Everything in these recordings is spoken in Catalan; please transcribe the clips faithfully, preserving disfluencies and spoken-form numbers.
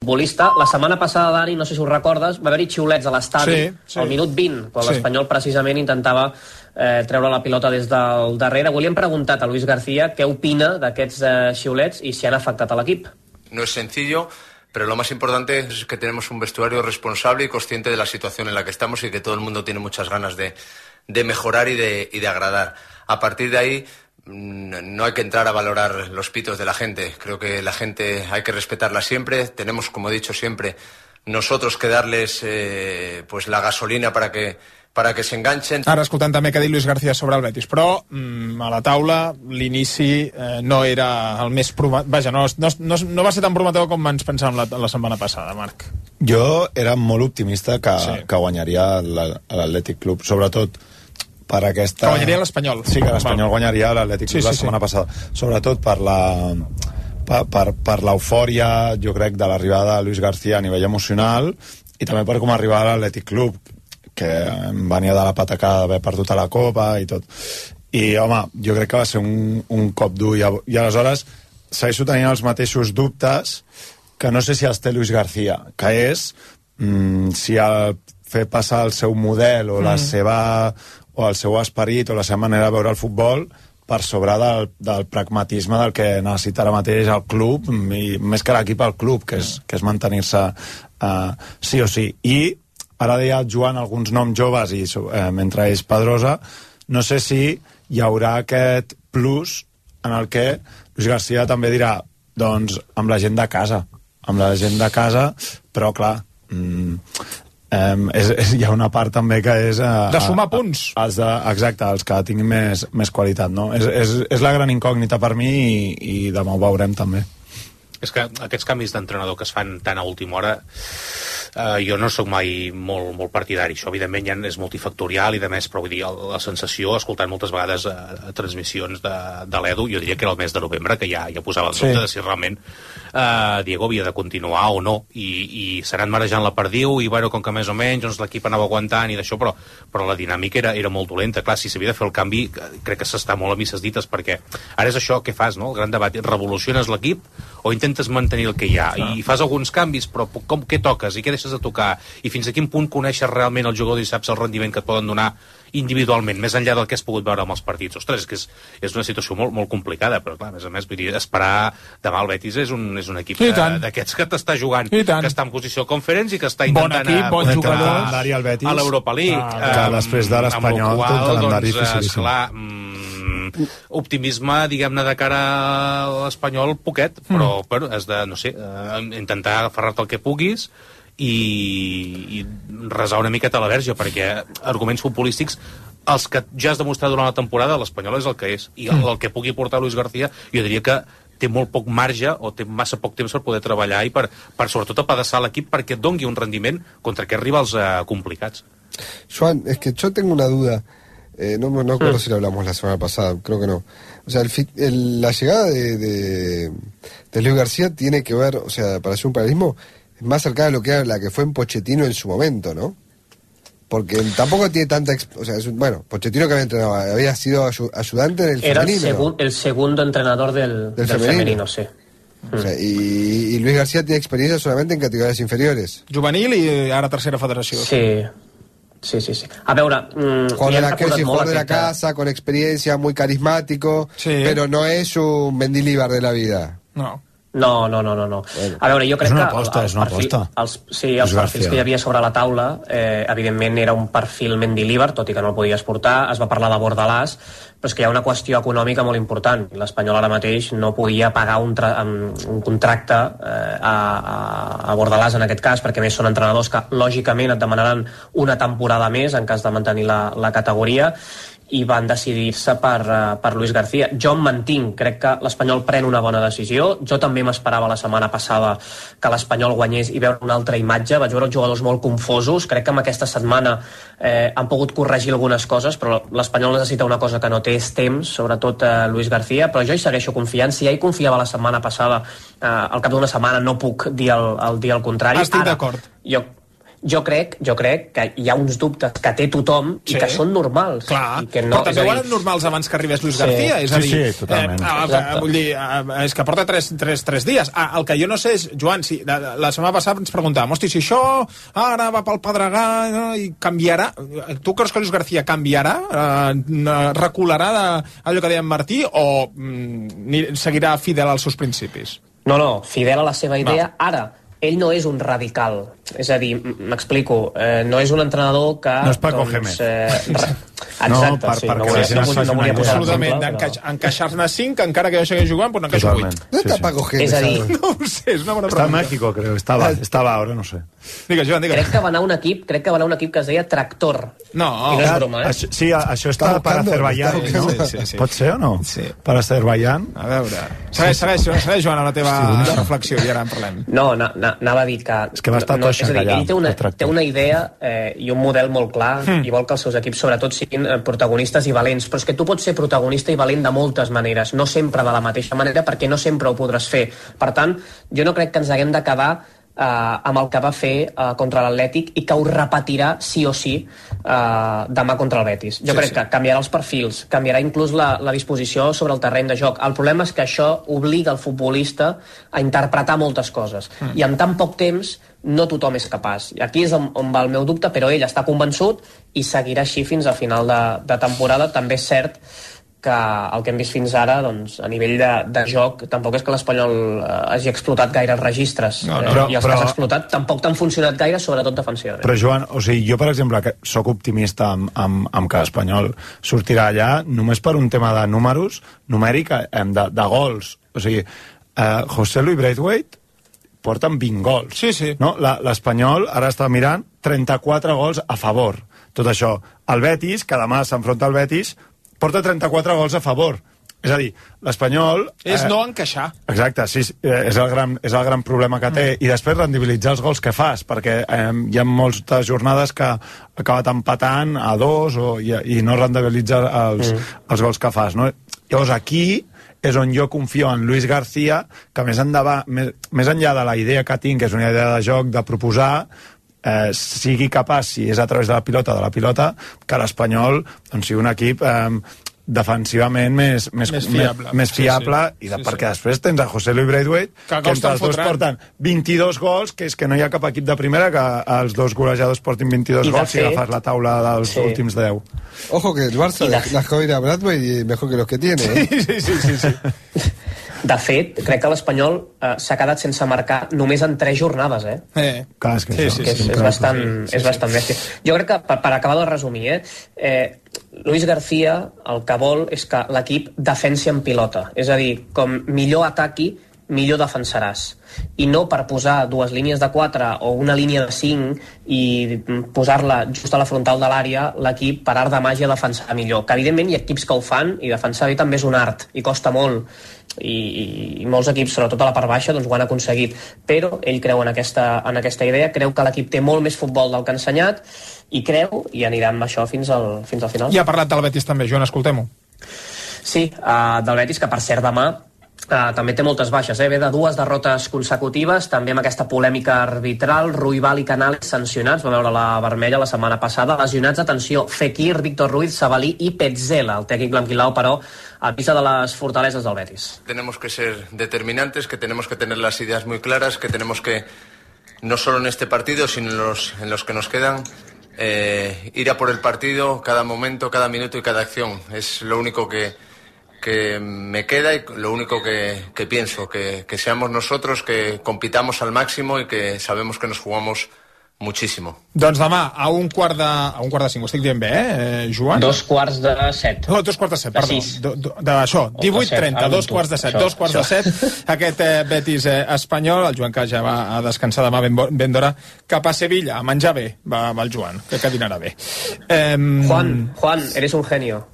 futbolista. La setmana passada, Dani, no sé si us recordes, va haver-hi xiulets a l'estadi sí, sí. al minut vint, quan sí. l'Espanyol precisament intentava eh, treure la pilota des del darrere. Avui li hem preguntat a Luis García què opina d'aquests eh, xiulets i si han afectat a l'equip. No es sencillo, pero lo más importante es que tenemos un vestuario responsable y consciente de la situación en la que estamos y que todo el mundo tiene muchas ganas de, de mejorar y de, y de agradar. A partir de ahí, no hay que entrar a valorar los pitos de la gente. Creo que la gente hay que respetarla siempre. Tenemos, como he dicho siempre, nosotros que darles eh, pues la gasolina para que para que s'enganxen. Ara escoltant també què ha dit Luis García sobre el Betis, però mm, a la taula l'inici eh, no era el més prometedor, vaja, no, no, no, no va ser tan prometedor com ens pensàvem la, la setmana passada, Marc. Jo era molt optimista que, sí. que guanyaria l'Atlètic Club, sobretot per aquesta... Que guanyaria l'Espanyol. Sí, que l'Espanyol guanyaria l'Atlètic Club sí, sí, la setmana sí. passada, sobretot per la... per, per, per l'eufòria, jo crec, de l'arribada de Luis García a nivell emocional i també per com arribava l'Atlètic Club, que venia de la patacada d'haver perdut a la Copa i tot. I, home, jo crec que va ser un, un cop dur. I, i aleshores segueixo tenint els mateixos dubtes que no sé si els té Luis García, que és mm, si el fer passar el seu model o la mm. seva o el seu esperit o la seva manera de veure el futbol per sobre del, del pragmatisme del que necessita ara mateix el club, i més que l'equip el club, que és, que és mantenir-se uh, sí o sí. I ara deia Joan alguns noms joves i eh, mentre ells Pedrosa, no sé si hi haurà aquest plus en el que Luis García també dirà, doncs amb la gent de casa amb la gent de casa, però clar mm, eh, és, és, hi ha una part també que és eh, de sumar punts a, els de, exacte, els que tinguin més, més qualitat, no? És, és, és la gran incògnita per mi i, i demà ho veurem també. És que aquests canvis d'entrenador que es fan tan a última hora, eh, jo no sóc mai molt, molt partidari. Això, evidentment, ja és multifactorial i de més, però vull dir, la sensació, escoltant moltes vegades a, a transmissions de, de l'Edu, jo diria que era el mes de novembre, que ja, ja posava el dubte sí. de si realment eh, Diego havia de continuar o no, i, i s'anant marejant la perdiu, i bueno, com que més o menys doncs, l'equip anava aguantant i d'això, però, però la dinàmica era, era molt dolenta. Clar, si s'havia de fer el canvi, crec que s'està molt a misses dites, perquè ara és això que fas, no? El gran debat, revoluciones l'equip o intentes mantenir el que hi ha, ah. i fas alguns canvis, però com, què toques i què deixes de tocar, i fins a quin punt coneixes realment el jugador i saps el rendiment que et poden donar individualment, més enllà del que has pogut veure amb els partits. Ostres, és que és, és una situació molt, molt complicada, però clar, a més a més, vull dir, esperar demà el Betis és un, és un equip d'aquests que t'està jugant, que està en posició conference i que està intentant bon equip, bon jugador a l'Europa League, ah, que després de l'Espanyol té un calendari dificilíssim. Esclar, optimisme, diguem-ne, de cara a l'Espanyol, poquet, però, mm. però has de, no sé, uh, intentar aferrar-te el que puguis i, i resar una miqueta a la verge, perquè arguments futbolístics, els que ja has demostrat durant la temporada, l'Espanyol és el que és, i el, el que pugui portar Luis García, jo diria que té molt poc marge o té massa poc temps per poder treballar i per, per sobretot apedaçar l'equip perquè et dongui un rendiment contra aquests rivals uh, complicats. Joan, es que yo tengo una duda. Eh, no, no recuerdo si lo hablamos la semana pasada, creo que no. O sea, el, el, la llegada de, de, de Luis García tiene que ver, o sea, para hacer un paralelismo, más cercana de lo que era la que fue en Pochettino en su momento, ¿no? Porque tampoco tiene tanta... O sea, es un, bueno, Pochettino que había entrenado, había sido ayudante en el era femenino. Era el, segun, el segundo entrenador del, del, del femenino. femenino, sí. O sea, y, y Luis García tiene experiencia solamente en categorías inferiores. Juvenil i ara tercera federació. Sí. Sí, sí, sí. A veure... Mmm, jugador de la, que, jugador de la casa, con experiencia, muy carismático, sí. Pero no es un Mendilibar de la vida. No. No, no, no, no, no. Bueno, a veure, jo crec és una que... aposta, el, és una perfil, aposta. Els, sí, els és perfils que hi havia sobre la taula, eh, evidentment era un perfil Mendilibar, tot i que no el podies portar, es va parlar de Bordalàs, però és que hi ha una qüestió econòmica molt important. L'Espanyol ara mateix no podia pagar un, tra un contracte eh, a, a Bordalàs en aquest cas, perquè més són entrenadors que lògicament et demanaran una temporada més en cas de mantenir la, la categoria, i van decidir-se per, uh, per Luis García. Jo em mantinc, crec que l'Espanyol pren una bona decisió. Jo també m'esperava la setmana passada que l'Espanyol guanyés i veure una altra imatge. Vaig veure els jugadors molt confosos. Crec que amb aquesta setmana eh, han pogut corregir algunes coses, però l'Espanyol necessita una cosa que no té és temps, sobretot eh, Luis García, però jo hi segueixo confiant. Si ja hi confiava la setmana passada, eh, al cap d'una setmana no puc dir el, el, dir el contrari. Estic d'acord. Jo jo crec, jo crec que hi ha uns dubtes que té tothom sí. i que són normals. Clar, i que no, però també ho eren normals abans que arribés Luis sí. García. És a dir, sí, sí, totalment. Eh, eh, vull dir, eh, és que porta tres, tres, tres dies. Ah, el que jo no sé és, Joan, si, la, la setmana passada ens preguntàvem, hosti, si això ara va pel Pedregà no, i canviarà, tu creus que Luis García canviarà, eh, recularà de, allò que deia en Martí, o mm, seguirà fidel als seus principis? No, no, fidel a la seva idea. No. Ara, ell no és un radical. És a dir, m'explico, eh, no és un entrenador que... No és Paco doncs, Gémez. Eh, re... Exacte, no, per, sí. Per no volia, no volia, no volia posar absolutament, d'encaix, però... encaixar-ne cinc, encara que jo segueix jugant, però n'encaixo vuit. No està Paco Gémez. És a dir... No ho sé, és una bona pregunta. Està a México, creo. Estava, estava ara, no sé. Digues, Joan, digues. Crec que va anar un equip, crec que va anar un equip que es deia Tractor. No, I no és broma, eh? Això, sí, això està per Azerbaiyán, no? Sí, sí, sí. Pot ser o no? Sí. Per Azerbaiyán. A veure... Segueix, segueix, segueix, Joan, la teva sí, reflexió, i ara en parlem. No, anava a dir que... És que va estar no, tot allà. Ell té una, té una idea eh, i un model molt clar mm. i vol que els seus equips sobretot siguin eh, protagonistes i valents, però és que tu pots ser protagonista i valent de moltes maneres, no sempre de la mateixa manera, perquè no sempre ho podràs fer. Per tant, jo no crec que ens haguem de quedar eh, amb el que va fer eh, contra l'Atlètic i que ho repetirà sí o sí eh, demà contra el Betis. Jo sí, crec sí. que canviarà els perfils, canviarà inclús la, la disposició sobre el terreny de joc. El problema és que això obliga el futbolista a interpretar moltes coses mm. i en tan poc temps no tothom és capaç. I aquí és on, on va el meu dubte, però ell està convençut i seguirà així fins a final de, de temporada. També és cert que el que hem vist fins ara, doncs, a nivell de, de joc, tampoc és que l'Espanyol eh, hagi explotat gaires registres. No, no, però, eh, I els però, que has explotat tampoc t'han funcionat gaire, sobretot defensivament. Però, Joan, o sigui, jo, per exemple, que sóc optimista amb, amb, amb que l'Espanyol sortirà allà només per un tema de números, numèric, de, de gols. O sigui, eh, José Luis Braithwaite porten vint gols. Sí, sí. No? L'Espanyol ara està mirant trenta-quatre gols a favor. Tot això. El Betis, que demà s'enfronta al Betis, porta trenta-quatre gols a favor. És a dir, l'Espanyol... És eh, no encaixar. Exacte, sí, és el gran, és el gran problema que té. Mm. I després rendibilitzar els gols que fas, perquè eh, hi ha moltes jornades que acabat empatant a dos o, i, i no rendibilitza els, mm. els gols que fas. No? Llavors, aquí és on jo confio en Luis García, que més, endavant, més, més enllà de la idea que tinc, que és una idea de joc, de proposar, eh, sigui capaç, si és a través de la pilota, de la pilota, que l'Espanyol doncs, sigui un equip eh, defensivament més, més, més fiable, més, més fiable sí, sí. I de, sí, perquè sí. Després tens a José Luis Braithwaite, que, que entre els dos porten vint-i-dos gols, que és que no hi ha cap equip de primera que els dos golejadors portin vint-i-dos gols fet, si agafes la taula dels sí. últims deu. Ojo que el Barça de... dejó ir a Braithwaite mejor que los que tiene. ¿eh? Sí, sí, sí, sí. De fet, crec que l'Espanyol eh, s'ha quedat sense marcar només en tres jornades, eh? eh. Clar, és que, sí, això, sí, és, sí, és, clar, bastant, sí, sí, és bastant bèstia. Jo crec que, per, per acabar de resumir, eh, eh, Luis García el que vol és que l'equip defensi en pilota. És a dir, com millor ataqui, millor defensaràs. I no per posar dues línies de quatre o una línia de cinc i posar-la just a la frontal de l'àrea, l'equip per art de màgia defensar millor. Que evidentment hi ha equips que ho fan i defensar bé també és un art i costa molt. I, i, i molts equips, sobretot a la part baixa, doncs ho han aconseguit, però ell creu en aquesta, en aquesta idea, creu que l'equip té molt més futbol del que ha ensenyat i creu, i anirà amb això fins al, fins al final. I ha parlat del Betis també, Joan, escoltem-ho. Sí, uh, del Betis, que per cert demà Uh, també té moltes baixes, eh? Ve de dues derrotes consecutives, també amb aquesta polèmica arbitral. Ruibal i Canales sancionats, va veure la vermella la setmana passada. Lesionats, atenció, Fekir, Víctor Ruiz, Sabalí i Petzela. El tècnic blanquilao, però, avisa de les fortaleses del Betis. Tenemos que ser determinantes, que tenemos que tener las ideas muy claras, que tenemos que, no solo en este partido, sino en los, en los que nos quedan, eh, ir a por el partido cada momento, cada minuto y cada acción. Es lo único que que me queda y lo único que, que pienso, que, que seamos nosotros, que compitamos al máximo y que sabemos que nos jugamos muchísimo. Doncs demà, a un quart de... A un quart de cinc, ho estic dient bé, eh, Joan? Dos quarts de set. No, dos quarts de set, perdó. De, de, de, això, divuit trenta, dos quarts de set, això, dos quarts això. de set. Aquest eh, Betis eh, espanyol, el Joan que ja va a descansar demà ben, ben d'hora, cap a Sevilla, a menjar bé, va, va el Joan, que, que dinarà bé. Eh, Juan, Juan, eres un genio.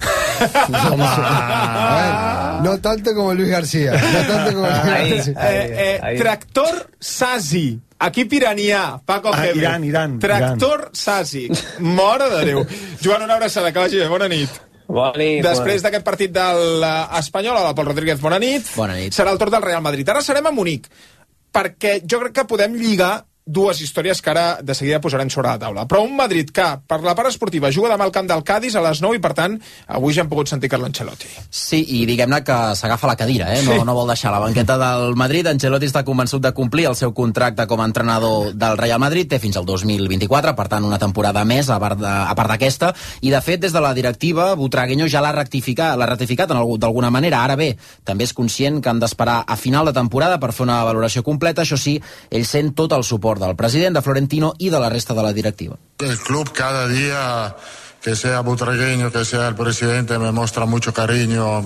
Ah, no tanto como Luis García. No tanto como Luis ahí, García. Eh, eh, tractor Sasi. Equip iranià, Paco ah, Gémez. Iran, Iran. Tractor Iran. Sasi. Mare de Déu. Joan, una abraçada, que vagi bé. Bona nit. Bona nit. Després d'aquest partit de l'Espanyol, el Pol Rodríguez, bona nit. Bona nit. Serà el torn del Real Madrid. Ara serem a Munic, perquè jo crec que podem lligar dues històries que ara de seguida posarem sobre la taula. Però un Madrid que, per la part esportiva, juga demà al camp del Cádiz a les nou i, per tant, avui ja hem pogut sentir Carlo Ancelotti. Sí, i diguem-ne que s'agafa la cadira, eh? no, sí. no vol deixar la banqueta del Madrid. Ancelotti està convençut de complir el seu contracte com a entrenador del Real Madrid, té fins al dos mil vint-i-quatre, per tant, una temporada més, a part d'aquesta, i, de fet, des de la directiva, Butragueño ja l'ha ratificat, l'ha ratificat d'alguna manera. Ara bé, també és conscient que han d'esperar a final de temporada per fer una valoració completa. Això sí, ell sent tot el suport del president, de Florentino i de la resta de la directiva. El club cada día, que sea Butragueño, que sea el presidente, me muestra mucho cariño.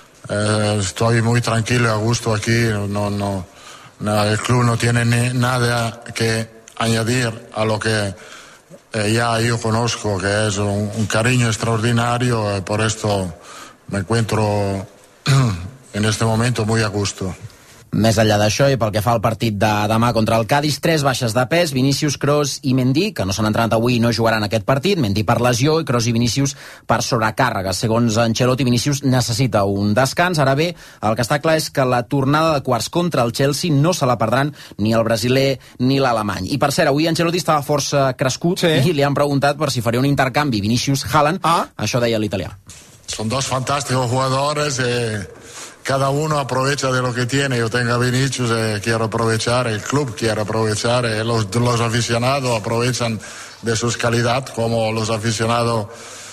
Eh, estoy muy tranquilo y a gusto aquí. No, no, no, el club no tiene ni nada que añadir a lo que eh, ya yo conozco, que es un, un cariño extraordinario. Eh, por esto me encuentro en este momento muy a gusto. Més enllà d'això, i pel que fa al partit de demà contra el Cádiz, tres baixes de pes, Vinícius, Kroos i Mendy, que no s'han entrenat avui i no jugaran aquest partit, Mendy per lesió i Kroos i Vinícius per sobrecàrrega. Segons Ancelotti, Vinícius necessita un descans. Ara bé, el que està clar és que la tornada de quarts contra el Chelsea no se la perdran ni el brasiler ni l'alemany. I per cert, avui Ancelotti estava força crescut, sí, i li han preguntat per si faria un intercanvi Vinícius-Haaland. Ah. Això deia l'italià. Son dos fantásticos jugadores. Eh... Cada uno aprovecha de lo que tiene. Yo tengo a Vinicius, eh, quiero aprovechar, el club quiere aprovechar, eh, los, los aficionados aprovechan de sus calidades, como los aficionados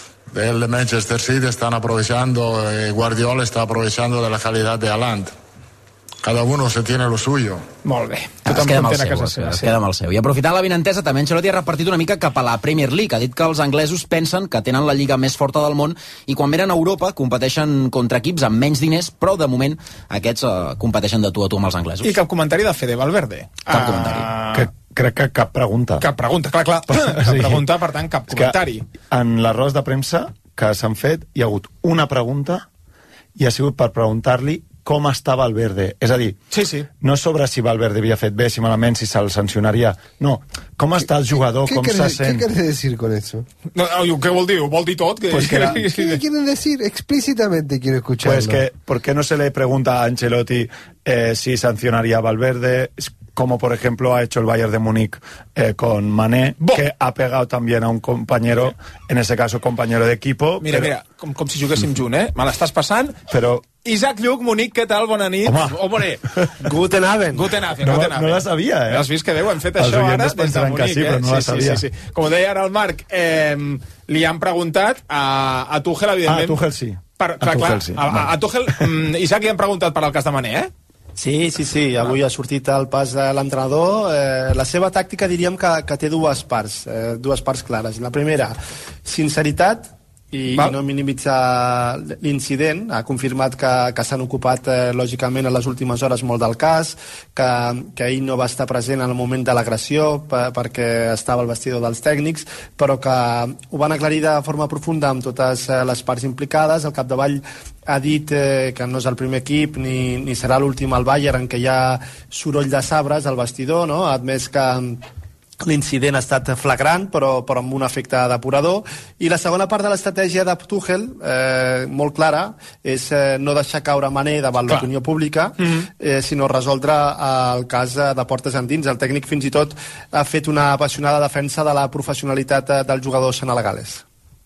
del Manchester City están aprovechando, eh, Guardiola está aprovechando de la calidad de Haaland. Cada uno se tiene lo suyo. Molt bé. Ah, es queda amb el seu, es, es queda amb el seu. I aprofitant l'avinentesa, també Ancelotti ha repartit una mica cap a la Premier League. Ha dit que els anglesos pensen que tenen la lliga més forta del món i quan venen a Europa competeixen contra equips amb menys diners, però de moment aquests uh, competeixen de tu a tu amb els anglesos. I cap comentari de Fede Valverde? Cap uh, comentari. Que, crec que cap pregunta. Cap pregunta, clar, clar. Cap sí. pregunta, per tant, cap comentari. En les rodes de premsa que s'han fet hi ha hagut una pregunta i ha sigut per preguntar-li com està Valverde. És a dir, sí, sí. no sobre si Valverde havia fet bé, si malament, si se'l sancionaria. No, com està el jugador, com se sent. ¿Qué quieres decir con eso? No, ¿qué vol dir? Vol dir tot? Que... Pues que la... ¿Qué quieren decir? Explícitamente quiero escucharlo. Pues que, ¿por qué no se le pregunta a Ancelotti eh, si sancionaría a Valverde? Como por ejemplo ha hecho el Bayern de Múnich eh, con Mané, Bo. que ha pegado también a un compañero, en ese caso compañero de equipo. Mira, pero... mira, com, com si juguéssim junt, eh? Me l'estàs passant? Però... Isaac Lluc, Munic, què tal? Bona nit. Home. Hombre. Guten Abend. Guten Abend. No, Guten Abend. no la sabia, eh? Has vist que Déu hem fet Els això ara des de Munic, sí, eh? No sí, la sabia. Sí, sí, sí. Com deia ara el Marc, eh, li han preguntat a, a Tuchel, evidentment... Ah, a Tuchel sí. Per, clar, a Tuchel, clar, sí. A, a, a Tuchel, mm, Isaac, li han preguntat per al cas de Mané, eh? Sí, sí, sí, avui ha sortit el pas de l'entrenador. Eh, la seva tàctica diríem que, que té dues parts, eh, dues parts clares. La primera, sinceritat, i Val. no minimitzar l'incident. Ha confirmat que, que s'han ocupat eh, lògicament en les últimes hores molt del cas, que, que ell no va estar present en el moment de l'agressió per, perquè estava al vestidor dels tècnics, però que ho van aclarir de forma profunda amb totes eh, les parts implicades. Al capdavall ha dit eh, que no és el primer equip ni, ni serà l'últim al Bayern en què hi ha soroll de sabres al vestidor, no? Ha admès que l'incident ha estat flagrant, però, però amb un efecte depurador. I la segona part de l'estratègia de Tuchel, eh, molt clara, és eh, no deixar caure Mané davant l'opinió pública, mm-hmm. eh, sinó resoldre el cas de portes endins. El tècnic fins i tot ha fet una apassionada defensa de la professionalitat del jugador senegales.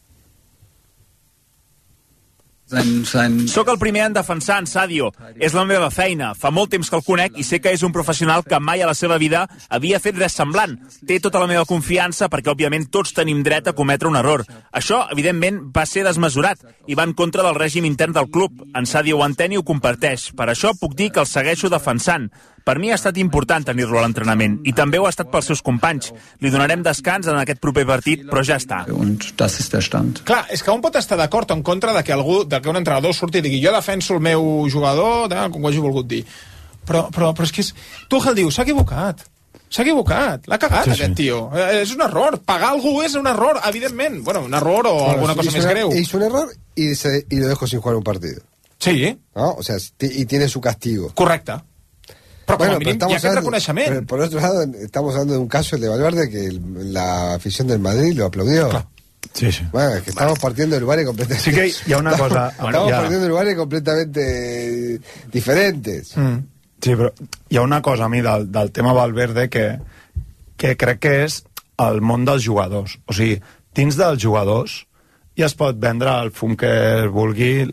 Soc el primer en defensar en Sadio. És la meva feina. Fa molt temps que el conec i sé que és un professional que mai a la seva vida havia fet res semblant. Té tota la meva confiança perquè, òbviament, tots tenim dret a cometre un error. Això, evidentment, va ser desmesurat i va en contra del règim intern del club. En Sadio ho entén i ho comparteix. Per això puc dir que el segueixo defensant. Per mi ha estat important tenir-lo a l'entrenament i també ho ha estat pels seus companys. Li donarem descans en aquest proper partit, però ja està. Clar, és que un pot estar d'acord o en contra de que algú, de que un entrenador surti i digui jo defenso el meu jugador, de, com ho hagi volgut dir. Però, però, però és que és... Tuchel diu, s'ha equivocat. S'ha equivocat, l'ha cagat sí, aquest sí. tio. Eh, és un error, pagar algú és un error, evidentment. Bueno, un error o bueno, alguna cosa més una, greu. Hizo un error y, se, y lo dejó sin jugar un partido. Sí. ¿No? O sea, y tiene su castigo. Correcte. Però com bueno, a mínim hi ha aquest reconeixement. Pero por otro lado, estamos hablando de un caso, el de Valverde, que el, la afición del Madrid lo aplaudió. Clar. Sí, sí. Bueno, es que estamos partiendo de lugares completamente... Sí que hi ha una estamos, cosa... Estamos ja. partiendo de lugares completamente diferentes. Mm. Sí, però hi ha una cosa a mi del, del tema Valverde que, que crec que és el món dels jugadors. O sigui, dins dels jugadors ja es pot vendre el fum que es vulgui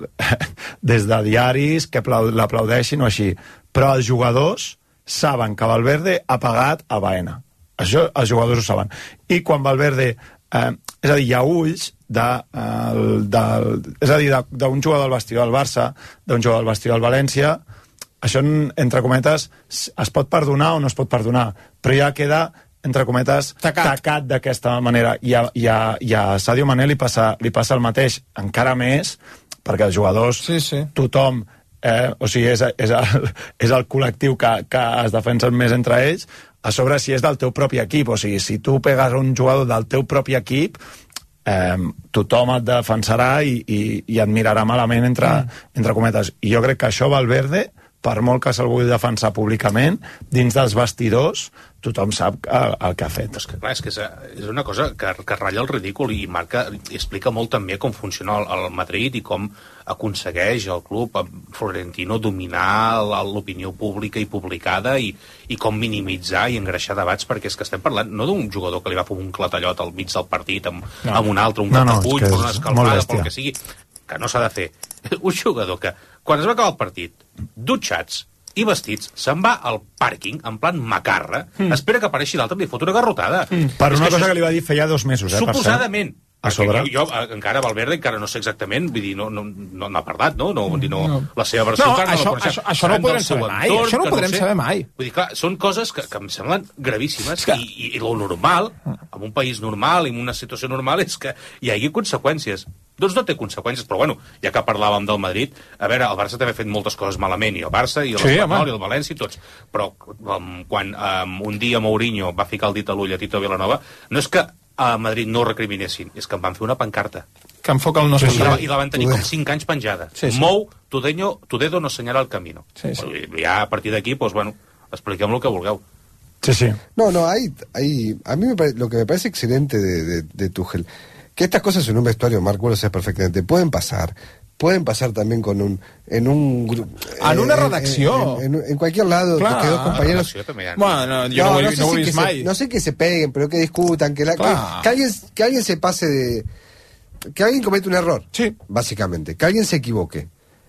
des de diaris, que l'aplaudeixin o així. Però els jugadors saben que Valverde ha pagat a Baena. Això els jugadors ho saben. I quan Valverde... Eh, és a dir, hi ha ulls de, eh, del, és a dir, d'un jugador del vestidor del Barça, d'un jugador del vestidor del València. Això, entre cometes, es pot perdonar o no es pot perdonar, però ja queda, entre cometes, tacat, tacat d'aquesta manera. I a, i, a, I a Sadio Mané li passa, li passa el mateix, encara més, perquè els jugadors, sí, sí. tothom, eh, o sigui, és, és, el, és el col·lectiu que, que es defensen més entre ells, a sobre si és del teu propi equip, o sigui, si tu pegues a un jugador del teu propi equip, eh, tothom et defensarà i, i, i et mirarà malament, entre, mm. entre cometes. I jo crec que això Valverde, per molt que se'l vulgui defensar públicament, dins dels vestidors, tothom sap el, el que ha fet. És que, clar, és, que és, és una cosa que, que ratlla el ridícul i marca, i explica molt també com funciona el, el Madrid i com aconsegueix el club florentino dominar l'opinió pública i publicada i, i com minimitzar i engreixar debats, perquè és que estem parlant no d'un jugador que li va fer un clatallot al mig del partit amb, no. amb un altre, un no, no, catapull, per una escalfada, pel que sigui, que no s'ha de fer. Un jugador que, quan es va acabar el partit, dutxats i vestits, se'n va al pàrquing, en plan macarra, mm. espera que apareixi l'altre i li fot una garrotada. Mm. Per una cosa que li va dir feia dos mesos, eh? Suposadament. A sobre. Jo, jo, encara Valverde, encara no sé exactament, vull dir, no n'ha no, no parlat, no? no, no, no la seva versió no, encara això, no la això, això no ho podrem saber mai. Entorn, això no ho podrem no sé. saber mai. Vull dir, clar, són coses que, que em semblen gravíssimes que... i, i, i lo normal, en un país normal i en una situació normal, és que hi hagi conseqüències. Doncs no té conseqüències, però bueno, ja que parlàvem del Madrid, a veure, el Barça també ha fet moltes coses malament, i el Barça, i l'Espanyol, sí, i el València, i tots. Però um, quan um, un dia Mourinho va ficar el dit a l'ull a Tito Vilanova, no és que a Madrid no ho recriminessin, és que em van fer una pancarta. Que enfoca el nostre... Sí, sí. I la van tenir com cinc anys penjada. Sí, sí. Mou, tu, deño, tu dedo nos señala el camino. Sí, sí. Bueno, ja a partir d'aquí, pues bueno, expliquem lo que vulgueu. Sí, sí. No, no, hay, hay, a mí me pare, lo que me parece excelente de, de, de Tuchel, que estas cosas en un vestuario, Marco lo sabe perfectamente, pueden pasar. Pueden pasar también con un en un en una redacció en, en, en, en cualquier lado Clar. que dos compañeros bueno, yo no, no, no, sé no, si que se, no sé que se peguen pero que discutan que, la, que, que alguien que alguien se pase de que alguien comete un error sí. básicamente que alguien se equivoque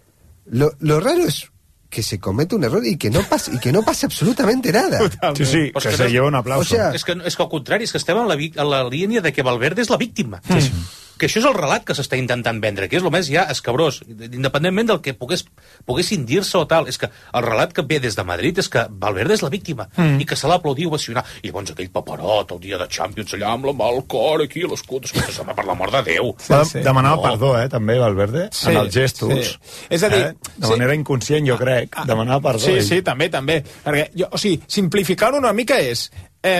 lo, lo raro es que se comete un error y que no pase y que no pase absolutamente nada. Sí, sí, que, que se no, lleva un aplauso. O sea, és que, és que al contrari, és que estem en la, en la línia de que Valverde és la víctima. Sí, sí. Que això és el relat que s'està intentant vendre, que és el més ja escabrós, independentment del que pogués, poguessin dir-se o tal. És que el relat que ve des de Madrid és que Valverde és la víctima, mm. i que se l'ha aplaudit ovacionar. I llavors aquell paperot, el dia de Champions, allà amb la mà al cor, aquí a l'escut, escolta, per l'amor de Déu. Sí, sí. Demanava no. perdó, eh, també, Valverde, sí, en els gestos. Sí. És a dir... Eh? De manera sí. inconscient, jo crec, demanava perdó. Sí, sí, també, també. Perquè, jo, o sigui, simplificar-ho una mica és... Eh,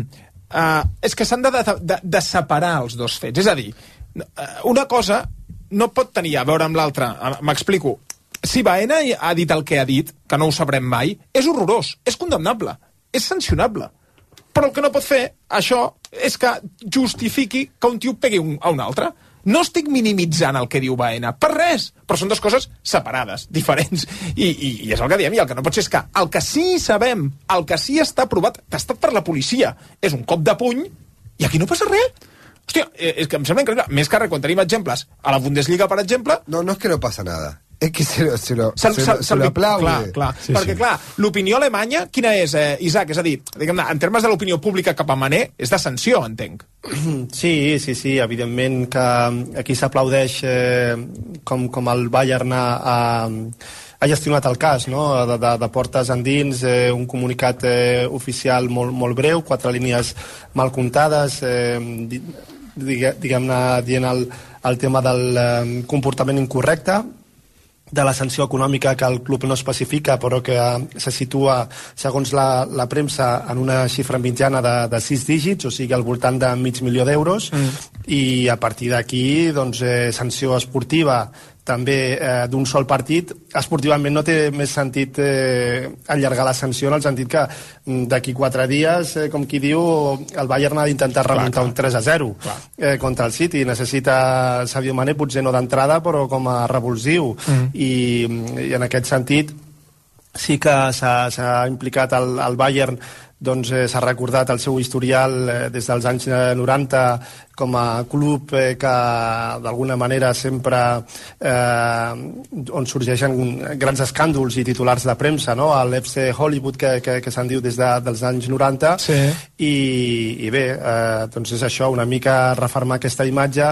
uh, és que s'han de, de, de, de separar els dos fets. És a dir, una cosa no pot tenir a veure amb l'altra. M'explico. Si Baena ha dit el que ha dit, que no ho sabrem mai, és horrorós, és condemnable, és sancionable. Però el que no pot fer, això, és que justifiqui que un tio pegui un, a un altre. No estic minimitzant el que diu Baena, per res, però són dues coses separades, diferents. I, i, i és el que diem, i el que no pot ser és que el que sí sabem, el que sí està aprovat, testat per la policia, és un cop de puny, i aquí no passa res. Hòstia, és que em sembla increïble. Més que res, quan tenim exemples a la Bundesliga, per exemple... No, no és que no passa nada. És que se lo, se lo, se, se, se, se lo aplaude. Clar, clar. Sí, perquè, sí. clar, l'opinió alemanya, quina és, eh, Isaac? És a dir, diguem-ne, en termes de l'opinió pública cap a Mané, és de sanció, entenc. Sí, sí, sí, evidentment que aquí s'aplaudeix eh, com, com el Bayern ha, ha gestionat el cas, no? de, de, de portes endins, eh, un comunicat eh, oficial molt, molt breu, quatre línies mal comptades, eh, diguem-ne, dient el, el tema del eh, comportament incorrecte, de la sanció econòmica que el club no especifica però que eh, se situa, segons la, la premsa, en una xifra mitjana de, de sis dígits, o sigui al voltant de mig milió d'euros, mm. i a partir d'aquí, doncs, eh, sanció esportiva també eh, d'un sol partit. Esportivament no té més sentit eh, allargar la sanció, en el sentit que d'aquí quatre dies, eh, com qui diu, el Bayern ha d'intentar remuntar clar, clar. un tres a zero eh, contra el City. Necessita Sadio Mané, potser no d'entrada, però com a revulsiu. Mm. I, I en aquest sentit sí que s'ha implicat el, el Bayern doncs eh, s'ha recordat el seu historial eh, des dels anys noranta com a club eh, que d'alguna manera sempre eh, on sorgeixen grans escàndols i titulars de premsa, no? l'F C Hollywood que, que, que se'n diu des de, dels anys noranta, sí. i, i bé, eh, doncs és això, una mica refermar aquesta imatge.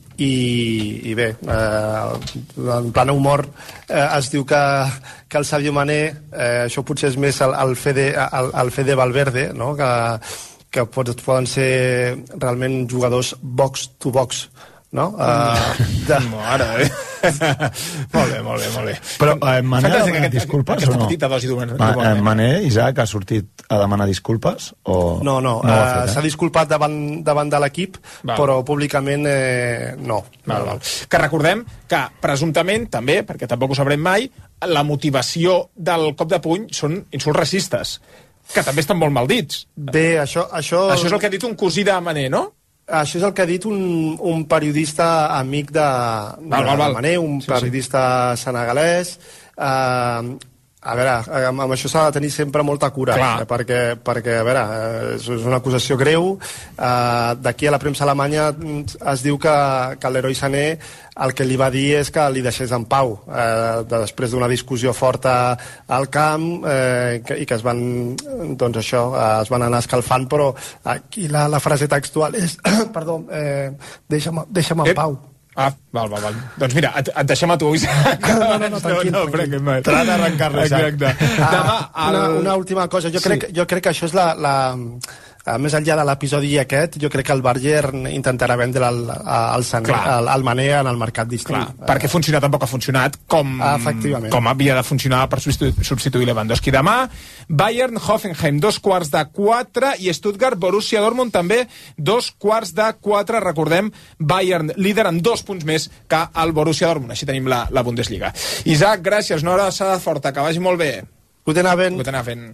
I, i bé, eh, en plan humor eh, es diu que, que el Sadio Mané, eh, això potser és més el, el, Fede, el, el Fede Valverde, no? que, que poden ser realment jugadors box to box, no? Uh, de... Mare, eh? molt bé, molt bé, molt bé. Però eh, Mané ha demanat aquest, disculpes aquesta o no? petita dosi d'humor. Ma, eh, Mané, Isaac, ha sortit a demanar disculpes? O... No, no, no uh, s'ha eh? disculpat davant, davant de l'equip, però públicament eh, no. Val, val. Que recordem que, presumptament, també, perquè tampoc ho sabrem mai, la motivació del cop de puny són insults racistes, que també estan molt mal dits. Bé, això... Això, això és el que ha dit un cosí de Mané, no? Això és el que ha dit un, un periodista amic de, de val, val, val. Mané, un sí, periodista sí. senegalès. Uh, a veure, amb, amb això s'ha de tenir sempre molta cura, eh, perquè, perquè, a veure, és, és una acusació greu. Uh, D'aquí a la premsa alemanya es diu que, que l'heroi Sané el que li va dir és que li deixés en pau, eh, de, després d'una discussió forta al camp, eh, que, i que es van, doncs això, eh, es van anar escalfant, però aquí la, la frase textual és, perdó, eh, deixa'm, deixa'm en pau. Ah, val, val, val. Doncs mira, et, et deixem a tu, Isaac. No, no, no, tranquil. No, no, T'ha d'arrencar-lo, Isaac. Ah, Demà, el... una, una última cosa. Jo, sí. crec, jo crec que això és la... la més enllà de l'episodi aquest, jo crec que el Bayern intentarà vendre el, el, Sané, el, el Mané en el mercat d'estiu. Uh, perquè funcionar tampoc ha funcionat com, com havia de funcionar per substituir, substituir Lewandowski. Demà, Bayern, Hoffenheim, dos quarts de quatre, i Stuttgart, Borussia Dortmund també, dos quarts de quatre. Recordem, Bayern líder amb dos punts més que el Borussia Dortmund. Així tenim la, la Bundesliga. Isaac, gràcies, una abraçada forta, que vagi molt bé. Guten Abend. Guten Abend.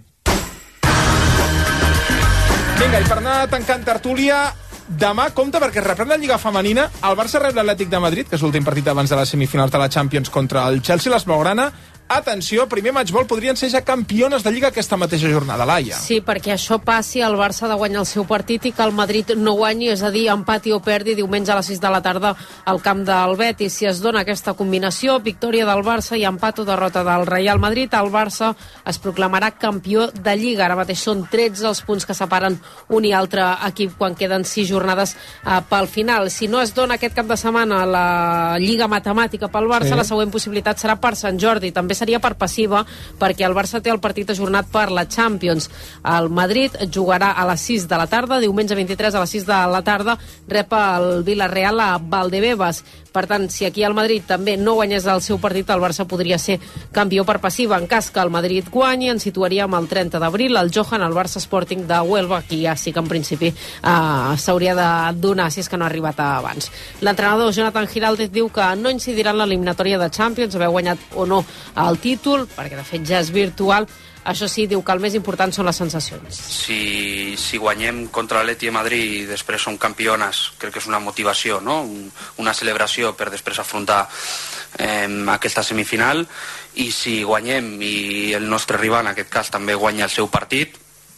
Vinga, i per anar tancant tertúlia, demà, compte, perquè es reprèn la Lliga Femenina. El Barça rep l'Atlètic de Madrid, que és l'últim partit abans de les semifinals de la Champions contra el Chelsea. Les Blaugrana, atenció, primer matchball, podrien ser ja campiones de Lliga aquesta mateixa jornada, Laia. Sí, perquè això passi, el Barça ha de guanyar el seu partit i que el Madrid no guanyi, és a dir, empati o perdi diumenge a les sis de la tarda al camp del Betis. Si es dona aquesta combinació, victòria del Barça i empat o derrota del Real Madrid, el Barça es proclamarà campió de Lliga. Ara mateix són tretze els punts que separen un i altre equip quan queden sis jornades eh, pel final. Si no es dona aquest cap de setmana la Lliga matemàtica pel Barça, sí. La següent possibilitat serà per Sant Jordi. També seria per passiva, perquè el Barça té el partit ajornat per la Champions. El Madrid jugarà a les sis de la tarda, diumenge vint-i-tres a les sis de la tarda, rep el Villarreal a Valdebebas. Per tant, si aquí el Madrid també no guanyés el seu partit, el Barça podria ser campió per passiva. En cas que el Madrid guanyi, ens situaríem el trenta d'abril, el Johan, el Barça Sporting de Huelva, aquí ja sí que en principi eh, s'hauria de donar, si és que no ha arribat abans. L'entrenador Jonathan Giraldez diu que no incidirà en l'eliminatòria de Champions, haver guanyat o no el títol, perquè de fet ja és virtual. Això sí, diu que el més important són les sensacions. Si, si guanyem contra l'Atleti de Madrid i després som campiones, crec que és una motivació, no? Una celebració per després afrontar eh, aquesta semifinal, i si guanyem i el nostre rival, en aquest cas, també guanya el seu partit,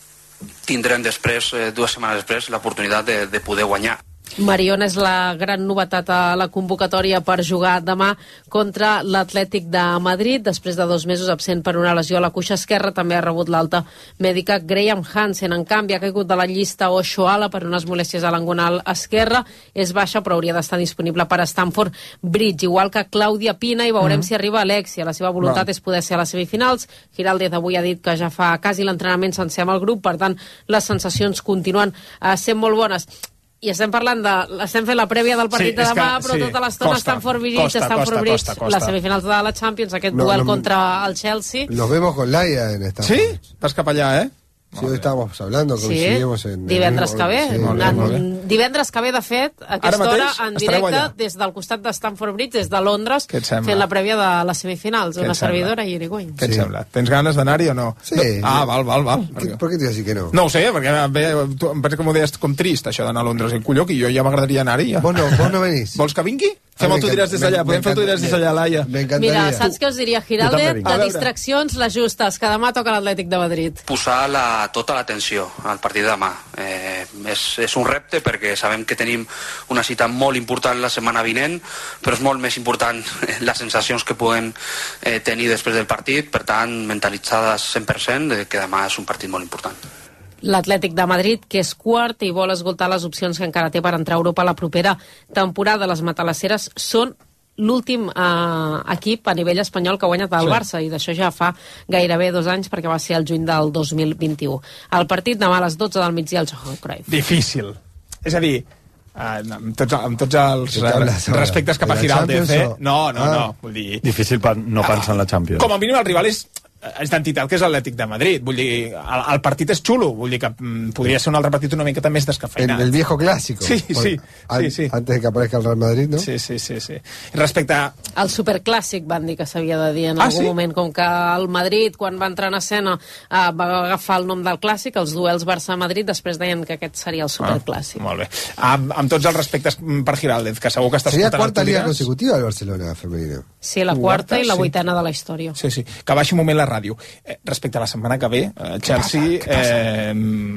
tindrem després, eh, dues setmanes després, l'oportunitat de, de poder guanyar. Mariona és la gran novetat a la convocatòria per jugar demà contra l'Atlètic de Madrid. Després de dos mesos absent per una lesió a la cuixa esquerra, també ha rebut l'alta mèdica Graham Hansen. En canvi, ha caigut de la llista Oshoala per unes molèsties a l'angonal esquerra. És baixa, però hauria d'estar disponible per a Stamford Bridge, igual que Clàudia Pina, i veurem mm. si arriba Alexia. La seva voluntat no. és poder ser a les semifinals. Giraldez avui ha dit que ja fa quasi l'entrenament sencer amb el grup, per tant, les sensacions continuen uh, sent molt bones. I estem parlant de... Estem fent la prèvia del partit sí, de demà, que, però sí, tota l'estona Stamford Bridge, Stamford Bridge, les semifinals de la Champions, aquest no, duel no, contra el Chelsea. Nos vemos con Laia en Stamford. Sí? Vas cap allà, eh? Sí, hoy estábamos hablando, coincidimos sí, en... divendres que ve. Sí, molt bé, molt bé. Divendres que ve, de fet, a aquesta hora, en directe, des del costat de Stamford Bridge, des de Londres, fent la prèvia de les semifinals, una servidora i Irigoyen. Què et sí. sembla? Tens ganes d'anar-hi o no? Sí. No. Ah, val, val, val. Per, per què t'hi has dit que no? No ho sé, perquè bé, tu, em penso que m'ho deies com trist, això d'anar a Londres en colló, que jo ja m'agradaria anar-hi. Ja. Vos no, vos no venís. Vols que vingui? Fem autodiries des d'allà, podem fer autodiries des d'allà, Laia. Mira, saps què us diria, Giraldez? De distraccions, les justes, que demà toca l'Atlètic de Madrid. Posar la, tota l'atenció al partit de demà. Eh, és, és un repte perquè sabem que tenim una cita molt important la setmana vinent, però és molt més important les sensacions que podem eh, tenir després del partit, per tant, mentalitzades cent per cent de que demà és un partit molt important. L'Atlètic de Madrid, que és quart i vol esgotar les opcions que encara té per entrar a Europa la propera temporada. Les matalasseres són l'últim eh, equip a nivell espanyol que ha guanyat el sí. Barça, i d'això ja fa gairebé dos anys, perquè va ser el juny del dos mil vint-i-u. El partit demà a les dotze del migdia al Johan Cruyff. Difícil. És a dir, Uh, amb, tots, amb tots els uh, respectes cap a Giraldez, eh? No, no, ah. no. Vull dir... Difícil per no pensar en la Champions. Com a mínim el rival és, és d'entitat, que és l'Atlètic de Madrid. Vull dir, el, el partit és xulo. Vull dir que mm, podria ser un altre partit una miqueta més descafeinat. El, el viejo clásico. Sí, sí, sí, an, sí. Antes de que aparezca el Real Madrid, ¿no? Sí, sí, sí. sí. Respecte a... El superclàssic van dir que s'havia de dir en ah, algun sí? moment, com que el Madrid, quan va entrar en escena, eh, va agafar el nom del clàssic, els duels Barça-Madrid, després deien que aquest seria el superclàssic. Ah, molt bé. Amb, amb tots els respectes per Giraldez, que segur que està seria escoltant... Seria quarta liga consecutiva del Barcelona femenino. Sí, la quarta, quarta i la vuitena sí. de la història. Sí, sí. Que baixi un moment la ràdio. Eh, respecte a la setmana que ve, eh, Chelsea... Eh,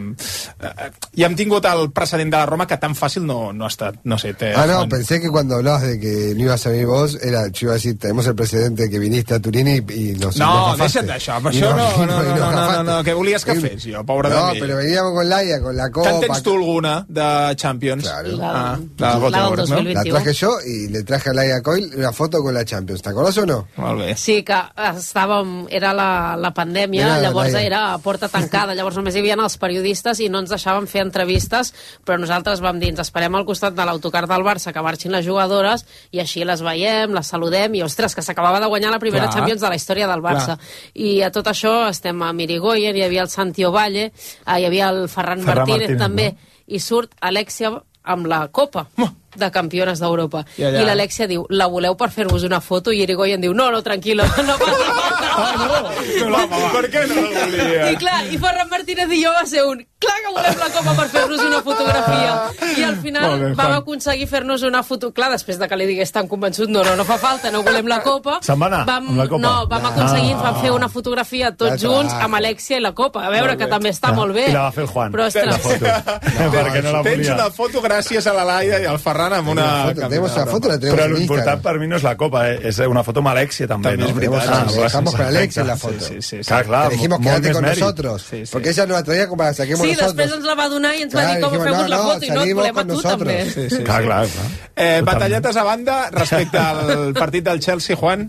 eh, ja hem tingut el precedent de la Roma, que tan fàcil no, no ha estat. No sé, te, ah, no, Juan. Pensé que cuando hablabas de que no ibas a venir vos, era, yo iba a decir, tenemos el precedente que viniste a Turín y, y nos No, deixa't d'això, per això no, no, no, no, no, no, no, què volies que fes jo, pobre no, de mi. No, però veníamos con Laia, con la Copa. ¿Te'n tens tu alguna de Champions? Claro. La, ah, la, la, la del dos mil vint-i-u. La traje yo y le traje a Laia Coil una foto con la Champions. ¿Te acordás o no? Molt bé. Sí, que estàvem, era la, la pandèmia, Mira, llavors Laia. Era a porta tancada, llavors només hi havia els periodistes i no ens deixaven fer entrevistes, però nosaltres vam dir, ens esperem al costat de l'autocar del Barça que marxin les jugadores i així les veiem, les saludem i, ostres, que s'acabava de guanyar la primera Clar. Champions de la història del Barça. Clar. I a tot això estem a Mirigoyen, hi havia el Santi Ovalle, hi havia el Ferran, Ferran Martínez, Martínez també, no? I surt Alexia amb la Copa de Campiones d'Europa. I, I l'Alexia diu, la voleu per fer-vos una foto? I Irigoyen diu, no, no, tranquil·la, no passa falta. Ah, no? no per què no la volia? I clar, i Ferran Martínez i jo va ser un, clar que volem la Copa per fer-nos una fotografia. I al final bé, vam aconseguir fer-nos una foto. Clar, després de que li digués tan convençut, no, no, no fa falta, no volem la Copa. Se'n va anar vam, amb la Copa? No, vam aconseguir, ens vam fer una fotografia tots ah, junts amb Alexia i la Copa. A veure, que també està ah. molt bé. I la va fer el Juan. Però, ostres, la foto. No, perquè no la volia. Tens una foto gràcies a la Laia i al Ferran amb una... Tenemos la foto, la tenemos Però l'important per mi no és la Copa, eh? És una foto amb Alexia també. També és veritat. Ah, sí, dejamos con Alexia la foto. Sí, sí, sí. Clar, clar, le dijimos quédate con nosotros, sí, sí. Porque ella nos la traía como para saquemos sí, nosotros. Sí, després ens la va donar i ens va dir com fem-vos la foto i no et volem a tu també. Sí, sí, clar, clar, clar. Eh, batalletes a banda respecte al partit del Chelsea, Juan.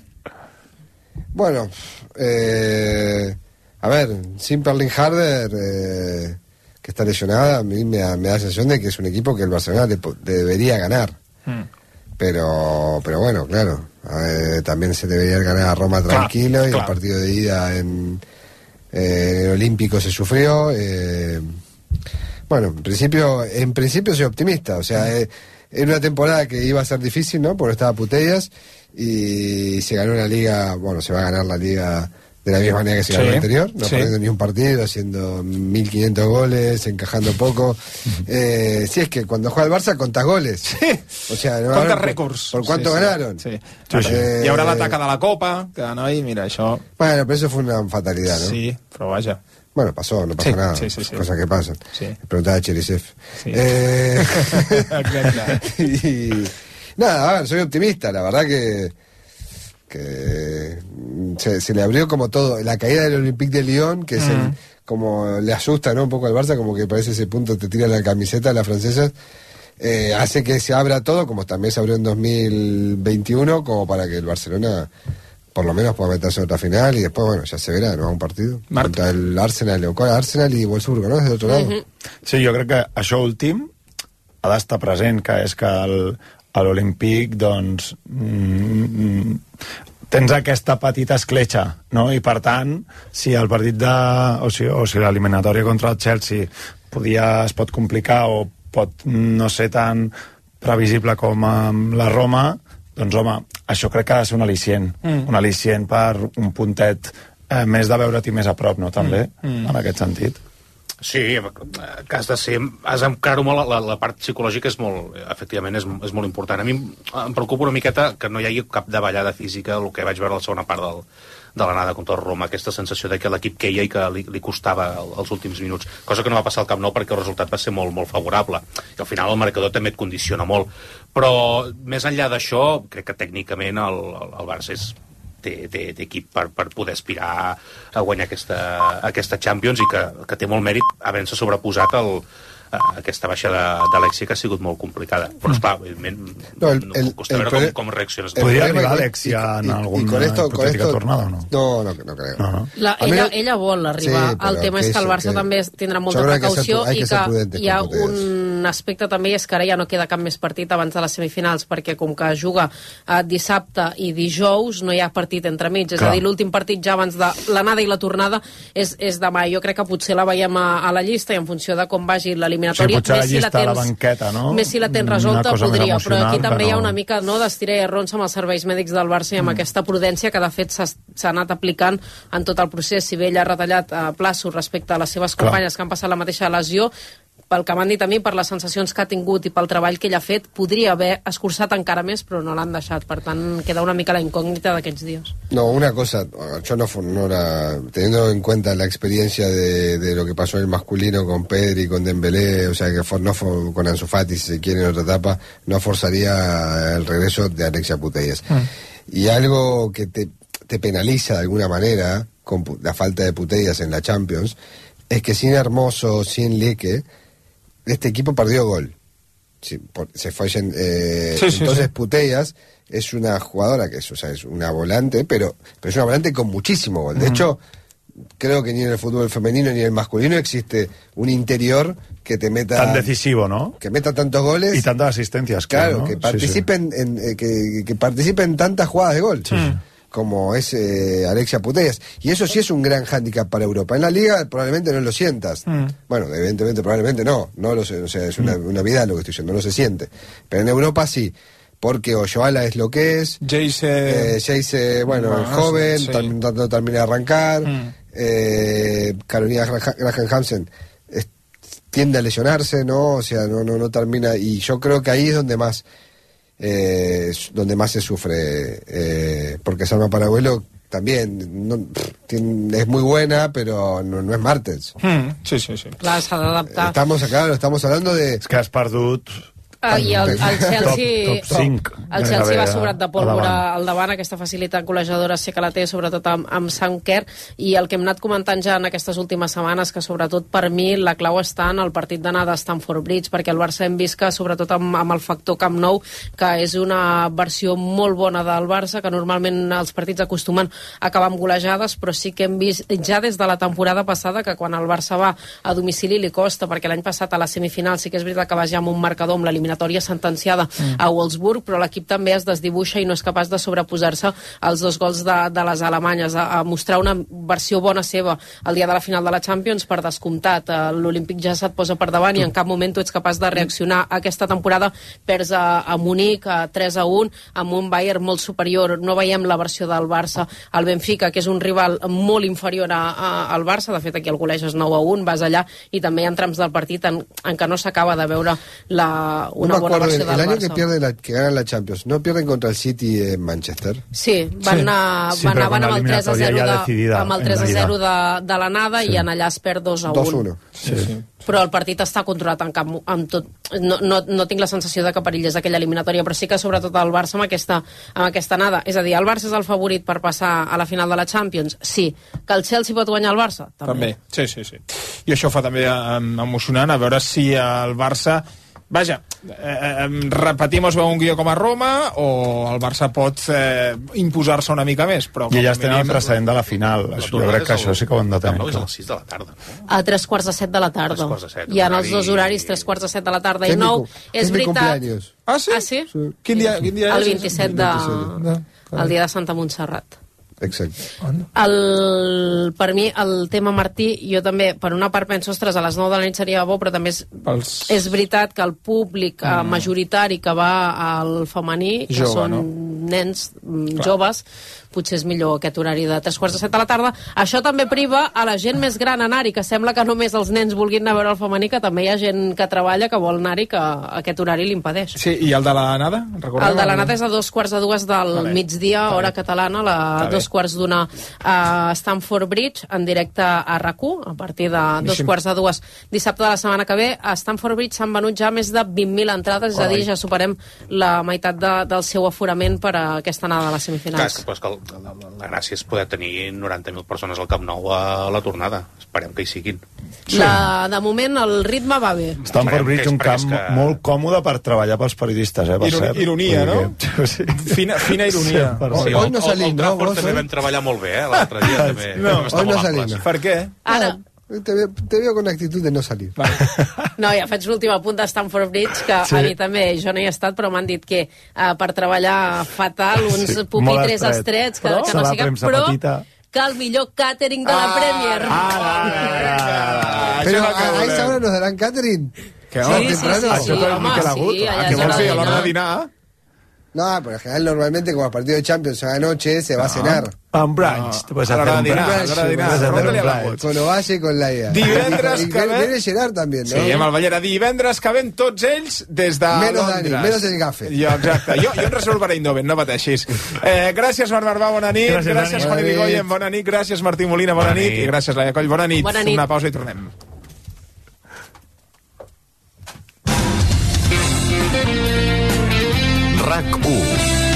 Bueno, eh, a ver, sin Perlin Harder, eh, que está lesionada, a mí me da, me da la sensación de que es un equipo que el Barcelona de, de debería ganar. Mm. Pero, pero bueno, claro, eh, también se debería ganar a Roma tranquilo, claro, y claro. El partido de ida en, eh, en el Olímpico se sufrió. Eh, bueno, en principio, en principio soy optimista, o sea, eh, era una temporada que iba a ser difícil, ¿no? Porque estaba Putellas y se ganó una liga, bueno, se va a ganar la liga de la misma manera que se ganó sí, el anterior, no sí. perdiendo ni un partido, haciendo mil quinientos goles, encajando poco. Eh, sí, es que cuando juega el Barça contás goles. Sí. O sea, no ¿cuántos récords? ¿Por, por cuánto sí, ganaron? Sí. Sí. Eh, y ahora la taca de la Copa, que no hay, mira, eso... Bueno, pero eso fue una fatalidad, ¿no? Sí, pero vaya. Bueno, pasó, no pasó sí, nada. Sí, sí, sí. Cosas que pasan. Sí. Preguntaba a Cherisev. Sí. Eh... y... Nada, a ver, soy optimista, la verdad que... que se, se le abrió como todo, la caída del Olympique de Lyon, que es mm. el, como le asusta, ¿no? Un poco al Barça, como que parece ese punto, te tira la camiseta a las francesas, eh, hace que se abra todo, como también se abrió en dos mil veintiuno, como para que el Barcelona por lo menos pueda meterse en otra final, y después, bueno, ya se verá, ¿no? Un partido Marta. Contra el Arsenal, o Arsenal i Wolfsburgo, no? Des de l'altre lado. Mm-hmm. Sí, jo crec que això últim ha d'estar present, que és que el, a l'Olímpic, doncs... Mm, tens aquesta petita escletxa, no? I per tant, si el partit de... o sigui, o sigui l'eliminatòria contra el Chelsea podia, es pot complicar o pot no ser tan previsible com amb la Roma, doncs home, això crec que ha de ser un al·licient, mm. un al·licient per un puntet eh, més de veure't i més a prop, no? També, mm. Mm. en aquest sentit. Sí, que has de ser... Has d'encarar-ho molt, la, la part psicològica és molt... Efectivament, és, és molt important. A mi em preocupa una miqueta que no hi hagi cap davallada física, el que vaig veure a la segona part del, de l'anada contra el Roma, aquesta sensació de que l'equip queia i que li, li costava els últims minuts, cosa que no va passar al Camp Nou perquè el resultat va ser molt, molt favorable. I al final el marcador també et condiciona molt. Però, més enllà d'això, crec que tècnicament el, el, el Barça és... té, té, té equip per, per poder aspirar a guanyar aquesta, aquesta Champions i que, que té molt mèrit havent-se sobreposat el, aquesta baixa d'Alexia, que ha sigut molt complicada. Però, esclar, evidentment, no, el, el, no costa el, veure el, com, com reacciones. ¿Podría arribar Alexia en alguna hipotética tornada o no? No, no, no creo. No, no. La, ella, ella vol arribar. Sí, el tema és que el Barça que, també tindrà molta precaució i que, que hi ha un aspecte també, és que ara ja no queda cap més partit abans de les semifinals, perquè com que juga eh, dissabte i dijous, no hi ha partit entremig. És Clar. a dir, l'últim partit ja abans de l'anada i la tornada és, és demà. Jo crec que potser la veiem a, a la llista i en funció de com vagi l'eliminació, sí, potser la llista a la banqueta, no? Més si la tens resolta, podria, però aquí també hi ha una mica no, d'estira i arronsa amb els serveis mèdics del Barça i amb mm. aquesta prudència que de fet s'ha anat aplicant en tot el procés. Si bé ell ha retallat a plaços respecte a les seves companyes Clar. que han passat la mateixa lesió, pel que m'han dit a mi, per les sensacions que ha tingut i pel treball que ell ha fet, podria haver escurçat encara més, però no l'han deixat. Per tant, queda una mica la incògnita d'aquests dies. No, una cosa, yo no, no la, teniendo en cuenta la experiencia de, de lo que pasó en el masculino con Pedri, con Dembélé, o sea, que for, no for, con Ansu Fati, si se quiere, en otra etapa, no forzaría el regreso de Alexia Putellas. Mm. Y algo que te, te penaliza de alguna manera, con la falta de Putellas en la Champions, es que sin Hermoso, sin Lique, este equipo perdió gol. Sí, por, se fue eh, sí, entonces sí, sí. Putellas es una jugadora que es, o sea, es una volante, pero, pero es una volante con muchísimo gol. De uh-huh. hecho, creo que ni en el fútbol femenino ni en el masculino existe un interior que te meta tan decisivo, ¿no? Que meta tantos goles y tantas asistencias. Claro, ¿no? que participen sí, sí. en eh, que, que participen tantas jugadas de gol. Sí, sí. Como es eh, Alexia Putellas. Y eso sí es un gran hándicap para Europa. En la Liga probablemente no lo sientas. Mm. Bueno, evidentemente probablemente no. No lo sé, o sea, es una, mm. una vida lo que estoy diciendo, no se siente. Pero en Europa sí. Porque Oshoala es lo que es. Jace... Eh, Jace, bueno, no, joven, sí. no termina de arrancar. Mm. Eh, Carolina Graham Hansen es, tiende a lesionarse, ¿no? O sea, no, no, no termina. Y yo creo que ahí es donde más... Eh, donde más se sufre, eh, porque Salma Parabuelo también no, tiene, es muy buena, pero no, no es Martens. Mm, sí, sí, sí. Clar, s'ha d'adaptar. Estamos acá, estamos hablando de... És que has perdut... Uh, I el, el Chelsea, top, top cinc. El Chelsea va sobrat de pólvora al davant, aquesta facilitat golejadora sí que la té, sobretot amb, amb Sam Kerr, i el que hem anat comentant ja en aquestes últimes setmanes, que sobretot per mi la clau està en el partit d'anada a Stamford Bridge, perquè el Barça hem vist que sobretot amb, amb el factor Camp Nou, que és una versió molt bona del Barça, que normalment els partits acostumen a acabar amb golejades, però sí que hem vist ja des de la temporada passada que quan el Barça va a domicili li costa, perquè l'any passat a la semifinal sí que és veritat que va ja amb un marcador amb l'eliminació sentenciada mm. a Wolfsburg, però l'equip també es desdibuixa i no és capaç de sobreposar-se als dos gols de, de les alemanyes, a, a mostrar una versió bona seva el dia de la final de la Champions, per descomptat. L'Olímpic ja se't posa per davant i en cap moment tu ets capaç de reaccionar. Aquesta temporada perds a, a Munic a tres a un, amb un Bayern molt superior. No veiem la versió del Barça. El Benfica, que és un rival molt inferior a, a, al Barça, de fet aquí el goleges nou a un, vas allà i també hi ha trams del partit en, en què no s'acaba de veure la una no bona versió del el año Barça. que pierde la, que ganan la Champions, ¿no pierden contra el City en Manchester? Sí, van sí. anar, sí, van anar van amb el tres a zero, de, amb el tres a zero de, de l'anada sí. i en allà es perd dos a un. dos a uno. Sí, sí. Però el partit està controlat en cap, amb tot. No, no, no tinc la sensació de que perillés aquella eliminatòria, però sí que sobretot el Barça amb aquesta, amb aquesta anada. És a dir, el Barça és el favorit per passar a la final de la Champions? Sí. Que el Chelsea pot guanyar el Barça? També. També. Sí, sí, sí. I això fa també emocionant, a veure si el Barça... Vaja, eh, repetim, es veu un guió com a Roma o el Barça pot eh, imposar-se una mica més, però... I ja estem al precedent de la final. La jo crec que això sí que ho hem de tenir. És a les sis de la tarda. A tres quarts de set de la tarda. Hi ha els dos horaris, tres quarts de set de la tarda i nou. És veritat. Ah, sí? Ah, sí? Quin dia, quin dia és? El vint-i-set de... El dia de Santa Montserrat. Exacte. El, per mi, el tema Martí, jo també, per una part penso, ostres, a les nou de la nit seria bo, però també és, Els... és veritat que el públic mm. majoritari que va al femení, que Jove, són no? nens Clar. joves, potser és millor aquest horari de tres quarts de set de la tarda. Això també priva a la gent més gran anar-hi, que sembla que només els nens vulguin anar a veure el femení, que també hi ha gent que treballa que vol anar-hi, que aquest horari l'impedeix. Sí, i el de la nada? El de la nada és a dos quarts de dues del vale. migdia, hora vale. catalana, a dos quarts d'una a Stamford Bridge, en directe a R A C U, a partir de dos quarts de dues dissabte de la setmana que ve. A Stamford Bridge s'han venut ja més de vint mil entrades, és a dir, ja superem la meitat de, del seu aforament per a aquesta anada a les semifinals. Clar, és que, que la, la, la gràcia és poder tenir noranta mil persones al Camp Nou a la tornada. Esperem que hi siguin. La, de moment el ritme va bé. Stamford Bridge, un camp que... molt còmode per treballar pels periodistes, eh, per cert. Ironia, no? Que... Sí. Fina, fina ironia. Sí, hoy no salim, no? El també vam treballar molt bé, eh, l'altre dia. També, no, hoy no salim. Per què? Ara... Te veo, te veo con actitud de no salir. Vale. No, ja faig l'últim apunt de Stamford Bridge, que sí. a mi també, jo no hi he estat, però m'han dit que uh, per treballar fatal, uns sí, pupitres estrets, que, però, que no siguem, però petita. que el millor càtering de la ah, Premier. Ah, ah, ah, ah, però a, a esa hora nos daran càtering. Sí, sí, sí, sí, sí, home, sí, allà què vols fer a l'hora de dinar? No, pero en general normalmente como el partido de Champions a la noche se va a cenar. Un brunch. No. A l'hora de dinar, a l'hora de dinar. Con Ovalle y con Laia. Divendres que ve... Viene Gerard també, no? Sí, amb el Ballera. Divendres que ven tots ells des de menos Londres. Dani, menos el gafe. Jo, exacte. Jo, jo en reservaré Indoven, no pateixis. Eh, gràcies, Marc Barbà, bona nit. Gràcies, gràcies Juan Irigoyen, bona nit. Gràcies, Martí Molina, bona, bona nit. nit. I gràcies, Laia Coll, bona nit. Bona nit. Una pausa i tornem. R A C u.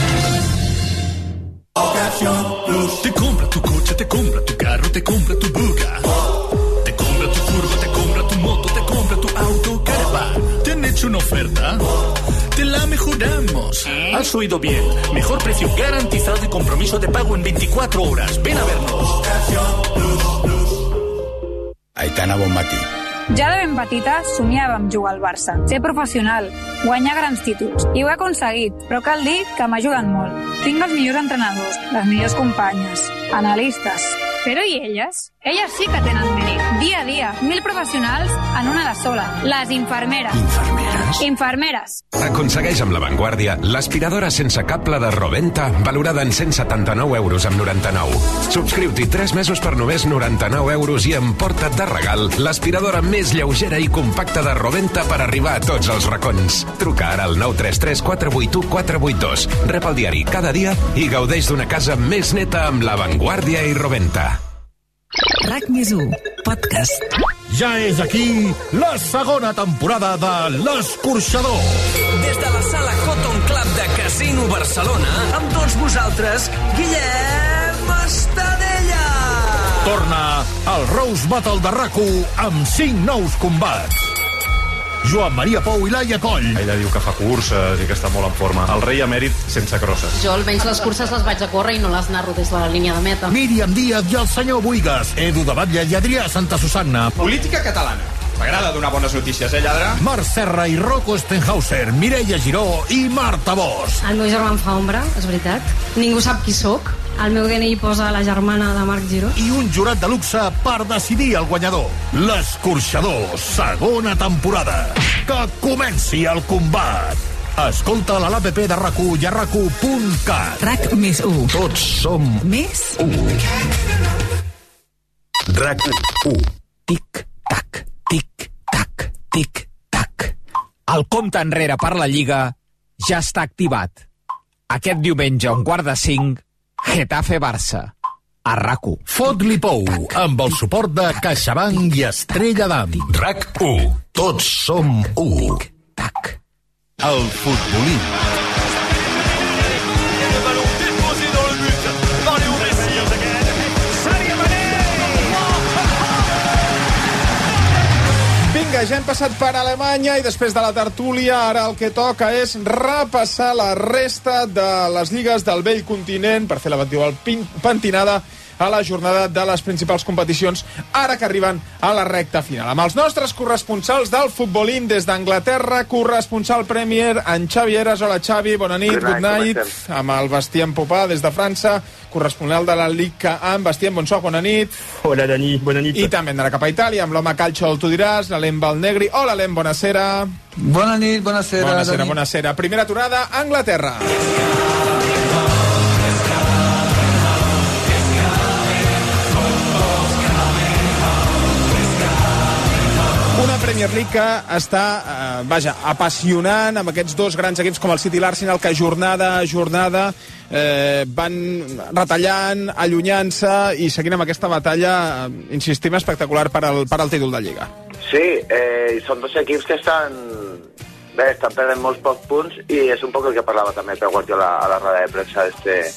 Te compra tu coche, te compra tu carro, te compra tu buga. Te compra tu furgo, te compra tu moto, te compra tu auto, caravan. ¿Te han hecho una oferta? Te la mejoramos. Has oído bien. Mejor precio garantizado y compromiso de pago en veinticuatro horas. Ven a vernos. Aitana, bon matí. Ja de ben petita somiava amb jugar al Barça, ser professional, guanyar grans títols. I ho he aconseguit, però cal dir que m'ajuden molt. Tinc els millors entrenadors, les millors companyes, analistes. Però i elles? Elles sí que tenen mèrit. Dia a dia, mil professionals en una de sola. Les infermeres. Infermeres? Infermeres. Aconsegueix amb La Vanguardia l'aspiradora sense cable de Roventa, valorada en cent setanta-nou euros amb noranta-nou. Subscriu-t'hi tres mesos per només noranta-nou euros i emporta't de regal l'aspiradora més lleugera i compacta de Roventa per arribar a tots els racons. Truca ara al nou tres tres quatre vuit u quatre vuit dos. Rep el diari cada dia i gaudeix d'una casa més neta amb La Vanguardia i Roventa. R A C més u, podcast. Ja és aquí la segona temporada de L'Escorxador. Des de la sala Cotton Club de Casino Barcelona, amb tots vosaltres, Guillem Estadella. Torna al Rose Battle de R A C u amb cinc nous combats. Joan Maria Pou i Laia Coll. Ella diu que fa curses i que està molt en forma. El rei emèrit sense crosses. Jo almenys les curses les vaig a córrer i no les narro des de la línia de meta. Míriam Díaz i el senyor Buigas, Edu de Batlle i Adrià Santa Susanna. Política catalana. M'agrada donar bones notícies, eh, lladre? Marc Serra i Rocco Stenhauser, Mireia Giró i Marta Bosch. El meu germà em fa ombra, és veritat. Ningú sap qui sóc. El meu D N I posa la germana de Marc Giró. I un jurat de luxe per decidir el guanyador. L'Escorxador, segona temporada. Que comenci el combat. Escolta a l'A P P de R A C u i a R A C u punt cat. R A C més u. Tots som més u. R A C u. Tic-tac, tic-tac, tic-tac. El compte enrere per la Lliga ja està activat. Aquest diumenge, a un quart de cinc, Getafe-Barça, a R A C u. Fot-li pou, amb el suport de CaixaBank i Estrella d'Am. R A C u. Tots som u. Tac. El futbolí. Vinga, ja hem passat per Alemanya i després de la tertúlia ara el que toca és repassar la resta de les lligues del vell continent per fer la habitual pentinada a la jornada de les principals competicions, ara que arriben a la recta final. Amb els nostres corresponsals del futbolín des d'Anglaterra, corresponsal Premier, en Xavi Eras. Hola, Xavi, bona nit, good night. Amb el Bastien Popà des de França, corresponent de la Liga A. Bastien, bon soc, bona nit. Hola, Dani, bona nit. I també andarà cap a Itàlia, amb l'home calcio del Tu diràs, l'Alem Valnegri. Hola, Alem, buonasera. Bona nit, buonasera. Buonasera, Dani. buonasera. Primera aturada, Anglaterra. Una Premier League que està, eh, vaja, apassionant amb aquests dos grans equips com el City i l'Arsenal, que jornada a jornada eh, van retallant, allunyant-se i seguint amb aquesta batalla, eh, insistim, espectacular per al, per al títol de Lliga. Sí, eh, són dos equips que estan, bé, estan perdent molts pocs punts i és un poc el que parlava també Pep Guardiola a la roda de premsa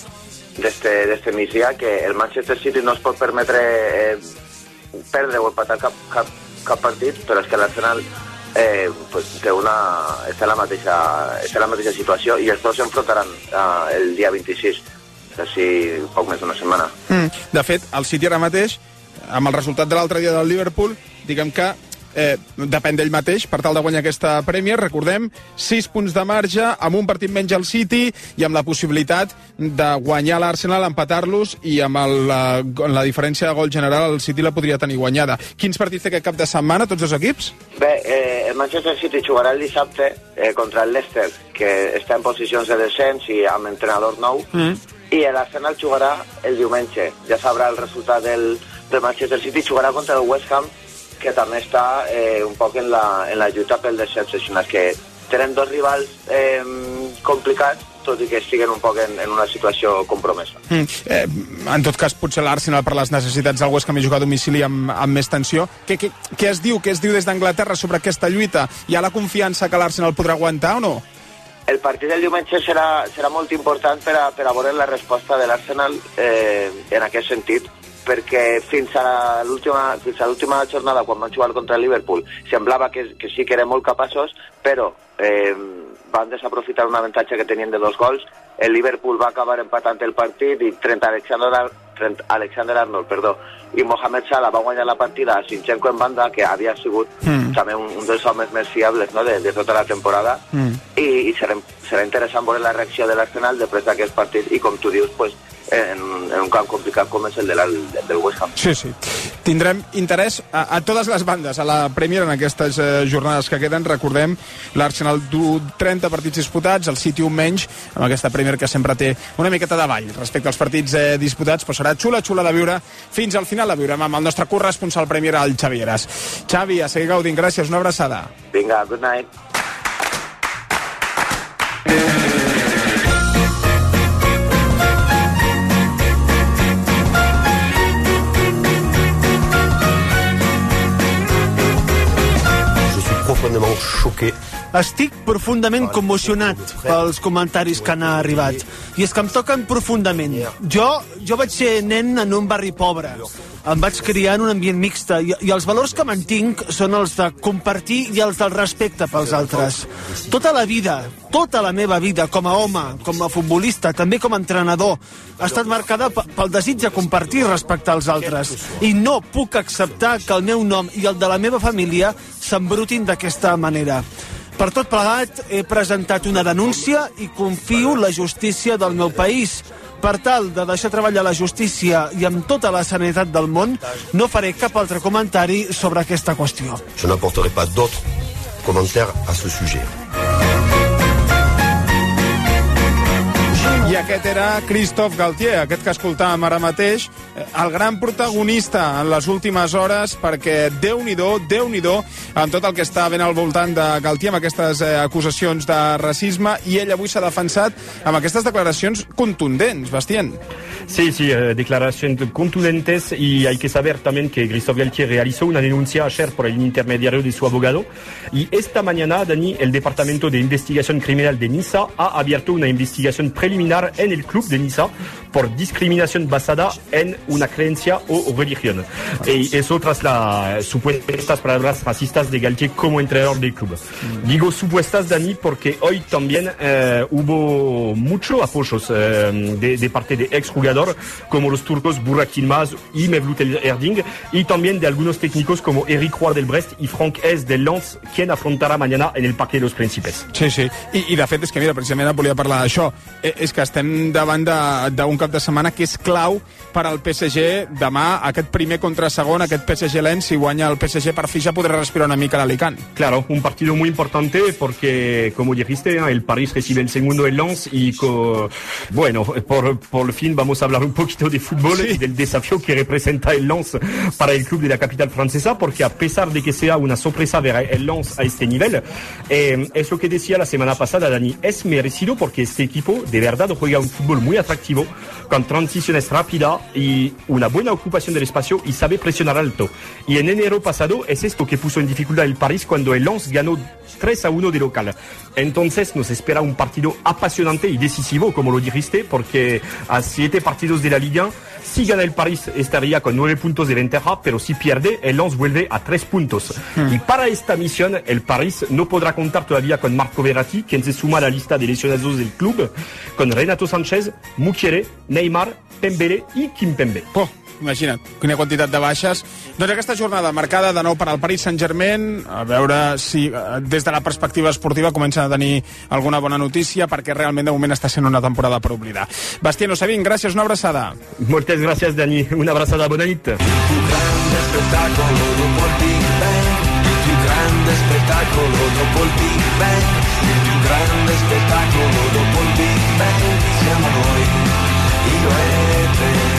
d'este d'este migdia, que el Manchester City no es pot permetre eh, perdre o empatar cap, cap cap partit, però és que l'Arsenal eh, pues, té una, està, en la mateixa, està en la mateixa situació i els dos s'enfrontaran eh, el dia vint-i-sis, d'ací poc més d'una setmana. Mm. De fet, el City ara mateix, amb el resultat de l'altre dia del Liverpool, diguem que eh, depèn d'ell mateix per tal de guanyar aquesta Premier. Recordem, sis punts de marge, amb un partit menys al City i amb la possibilitat de guanyar l'Arsenal, empatar-los, i amb el, la, la diferència de gol general el City la podria tenir guanyada. Quins partits té aquest cap de setmana, tots els equips? Bé, eh, el Manchester City jugarà el dissabte eh, contra el Leicester, que està en posicions de descens i amb entrenador nou, mm. i l'Arsenal jugarà el diumenge. Ja sabrà el resultat del, del Manchester City, jugarà contra el West Ham, que també està eh, un poc en la, en la lluita pel descens, que tenen dos rivals eh, complicats, tot i que estiguen un poc en, en una situació compromesa. Mm. Eh, en tot cas, potser l'Arsenal, per les necessitats del West Ham, hi juga a domicili amb, amb més tensió. Què, què, què es diu? Què es diu des d'Anglaterra sobre aquesta lluita? Hi ha la confiança que l'Arsenal podrà aguantar o no? El partit del diumenge serà, serà molt important per a, per a veure la resposta de l'Arsenal eh, en aquest sentit, perquè fins a l'última fins a l'última jornada, quan van jugar contra el Liverpool, semblava que, que sí que eren molt capaços, però eh, van desaprofitar un avantatge que tenien de dos gols. El Liverpool va acabar empatant el partit i Trent Alexander, Trent Alexander Arnold perdó, i Mohamed Salah va guanyar la partida a Zinchenko en banda, que havia sigut mm. també un, un dels homes més fiables, no?, de, de tota la temporada, mm. i, i serà, serà interessant veure la reacció de l'Arsenal després d'aquest partit, i com tu dius, pues, En, en un camp complicat com és el de la, del West Ham. Sí, sí. Tindrem interès a, a totes les bandes a la Premier en aquestes eh, jornades que queden. Recordem, l'Arsenal du trenta partits disputats, el City un menys, amb aquesta Premier que sempre té una miqueta de ball respecte als partits eh, disputats, però serà xula, xula de viure fins al final. La viurem amb el nostre corresponsal Premier, el Xavi Eras. Xavi, a seguir gaudint, gràcies, una abraçada. Vinga, good night. profondément choqué. Estic profundament commocionat pels comentaris que han arribat. I és que em toquen profundament. Jo, jo vaig ser nen en un barri pobre. Em vaig criar en un ambient mixte i, i els valors que mantinc són els de compartir i els del respecte pels altres. Tota la vida, tota la meva vida, com a home, com a futbolista, també com a entrenador, ha estat marcada pel desig de compartir i respectar els altres. I no puc acceptar que el meu nom i el de la meva família s'embrutin d'aquesta manera. Per tot plegat, he presentat una denúncia i confio la justícia del meu país. Per tal de deixar treballar la justícia i amb tota la sanitat del món, no faré cap altre comentari sobre aquesta qüestió. Je n'apporterai pas d'autres commentaires à ce sujet. I aquest era Christophe Galtier, aquest que escoltàvem ara mateix, el gran protagonista en les últimes hores, perquè Déu-n'hi-do, Déu-n'hi-do, amb tot el que està ben al voltant de Galtier, amb aquestes eh, acusacions de racisme, i ell avui s'ha defensat amb aquestes declaracions contundents, Bastien. Sí, sí, eh, declaraciones contundentes, y hay que saber también que Christophe Galtier realizó una denuncia ayer por el intermediario de su abogado, y esta mañana, Dani, el Departamento de Investigación Criminal de Niza ha abierto una investigación preliminar disciplinar en el club de Niza por discriminación basada en una creencia o religión. Y eso tras las supuestas palabras racistas de Galtier como entrenador del club. Digo supuestas, Dani, porque hoy también eh, hubo muchos apoyos eh, de, de parte de exjugadores como los turcos Burak Yilmaz y Mevlut Erding, y también de algunos técnicos como Eric Roy del Brest y Franck Hez del Lens, quien afrontarà mañana en el Parque de los Príncipes. Sí, sí, I, i de fet és que, mira, precisament volia parlar d'això, eh, és que estem davant d'un cap de setmana que és clau per al P S G demà, aquest primer contra segon, aquest P S G Lens, si guanya el P S G per fi ja podrà respirar una mica l'Alicant. Claro, un partido muy importante porque, como dijiste, el París recibe el segundo el Lens y, co, bueno, por, por fin vamos a hablar un poquito de fútbol sí. y del desafío que representa el Lens para el club de la capital francesa, porque a pesar de que sea una sorpresa ver el Lens a este nivel, eh, es lo que decía la semana pasada, Dani, es merecido porque este equipo de verdad juega un fútbol muy atractivo, con transiciones rápidas y una buena ocupación del espacio y sabe presionar alto. Y en enero pasado es esto que puso en dificultad el París cuando el Lens ganó tres a uno de local. Entonces nos espera un partido apasionante y decisivo, como lo dijiste, porque a siete partidos de la Liga, si gana el París estaría con nueve puntos de ventaja, pero si pierde, el Lens vuelve a tres puntos. Hmm. Y para esta misión, el París no podrá contar todavía con Marco Verratti, quien se suma a la lista de lesionados del club, con Renato Sánchez, Mukiele, Neymar, Pembele i Kimpembe. Oh, imagina't, quina quantitat de baixes. Doncs aquesta jornada marcada de nou per al Paris Saint-Germain, a veure si des de la perspectiva esportiva comencen a tenir alguna bona notícia, perquè realment de moment està sent una temporada per oblidar. Bastiano Sabin, gràcies, una abraçada. Moltes gràcies, Dani, una abraçada, bona nit. Il più grande spettacolo dopo il Big Bang, il più grande spettacolo dopo il Big Bang, il più grande spettacolo dopo il Big Bang, siamo noi, io e te.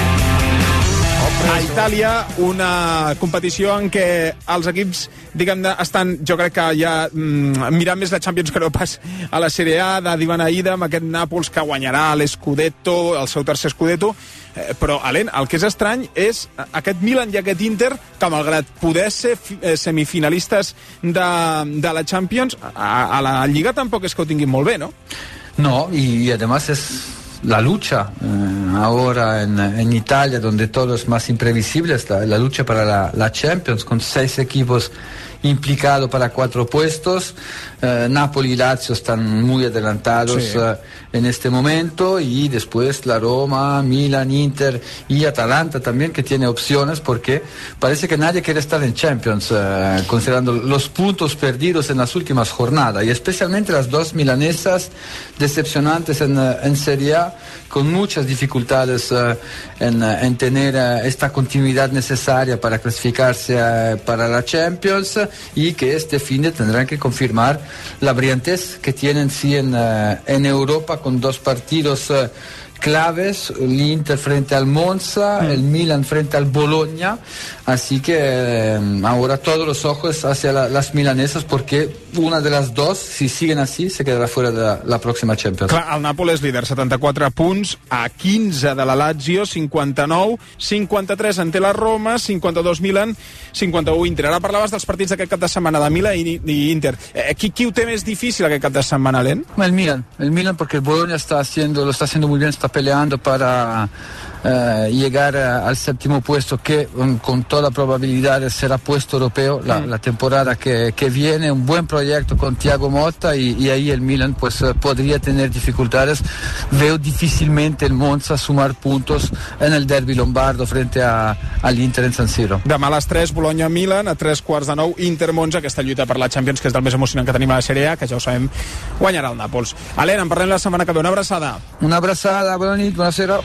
A Itàlia, una competició en què els equips, diguem-ne, estan, jo crec que ja mm, mirant més la Champions que no pas a la Serie A, de Divana Ida, amb aquest Nàpols que guanyarà l'Scudetto, el seu tercer Scudetto, eh, però, Alen, el que és estrany és aquest Milan i aquest Inter, que malgrat poder ser eh, semifinalistes de, de la Champions, a, a la Lliga tampoc és que ho tinguin molt bé, no? No, y además es la lucha eh, ahora en, en Italia, donde todo es más imprevisible, es la, la lucha para la, la Champions, con seis equipos implicados para cuatro puestos. eh, Napoli y Lazio están muy adelantados sí. eh, en este momento, y después la Roma, Milan, Inter y Atalanta también, que tiene opciones, porque parece que nadie quiere estar en Champions, eh, considerando los puntos perdidos en las últimas jornadas, y especialmente las dos milanesas decepcionantes en, en Serie A, con muchas dificultades uh, en, en tener uh, esta continuidad necesaria para clasificarse uh, para la Champions, y que este fin de tendrán que confirmar la brillantez que tienen sí en, uh, en Europa, con dos partidos uh, claves, el Inter frente al Monza, mm. el Milan frente al Bologna, así que eh, ahora todos los ojos hacia la, las milanesas, porque una de las dos, si siguen así, se quedará fuera de la, la próxima Champions. Clar, el Nàpols és líder, setanta-quatre punts, a quinze de la Lazio, cinquanta-nou, cinquanta-tres en té la Roma, cinquanta-dos Milan, cinquanta-u Inter. Ara parlaves dels partits d'aquest cap de setmana de Milan i, i Inter. Eh, qui, qui ho té més difícil aquest cap de setmana, Len? El Milan, el Milan, porque el Bologna está haciendo, lo está haciendo muy bien, está peleando para eh, llegar a, al séptimo puesto, que um, con toda probabilidad será puesto europeo la, mm. la temporada que, que viene. Un buen proyecto con Thiago Motta, y, y ahí el Milan pues uh, podría tener dificultades. Veo difícilmente el Monza sumar puntos en el derbi lombardo frente a, al Inter en San Siro. Demà a les tres, Bologna-Milan, a tres quarts de nou, Inter-Monza, aquesta lluita per la Champions, que és del més emocionant que tenim a la Serie A, que ja ho sabem, guanyarà el Nàpols. Alena, en parlem la setmana que ve. Una abraçada. Una abraçada, bona nit, buonasera.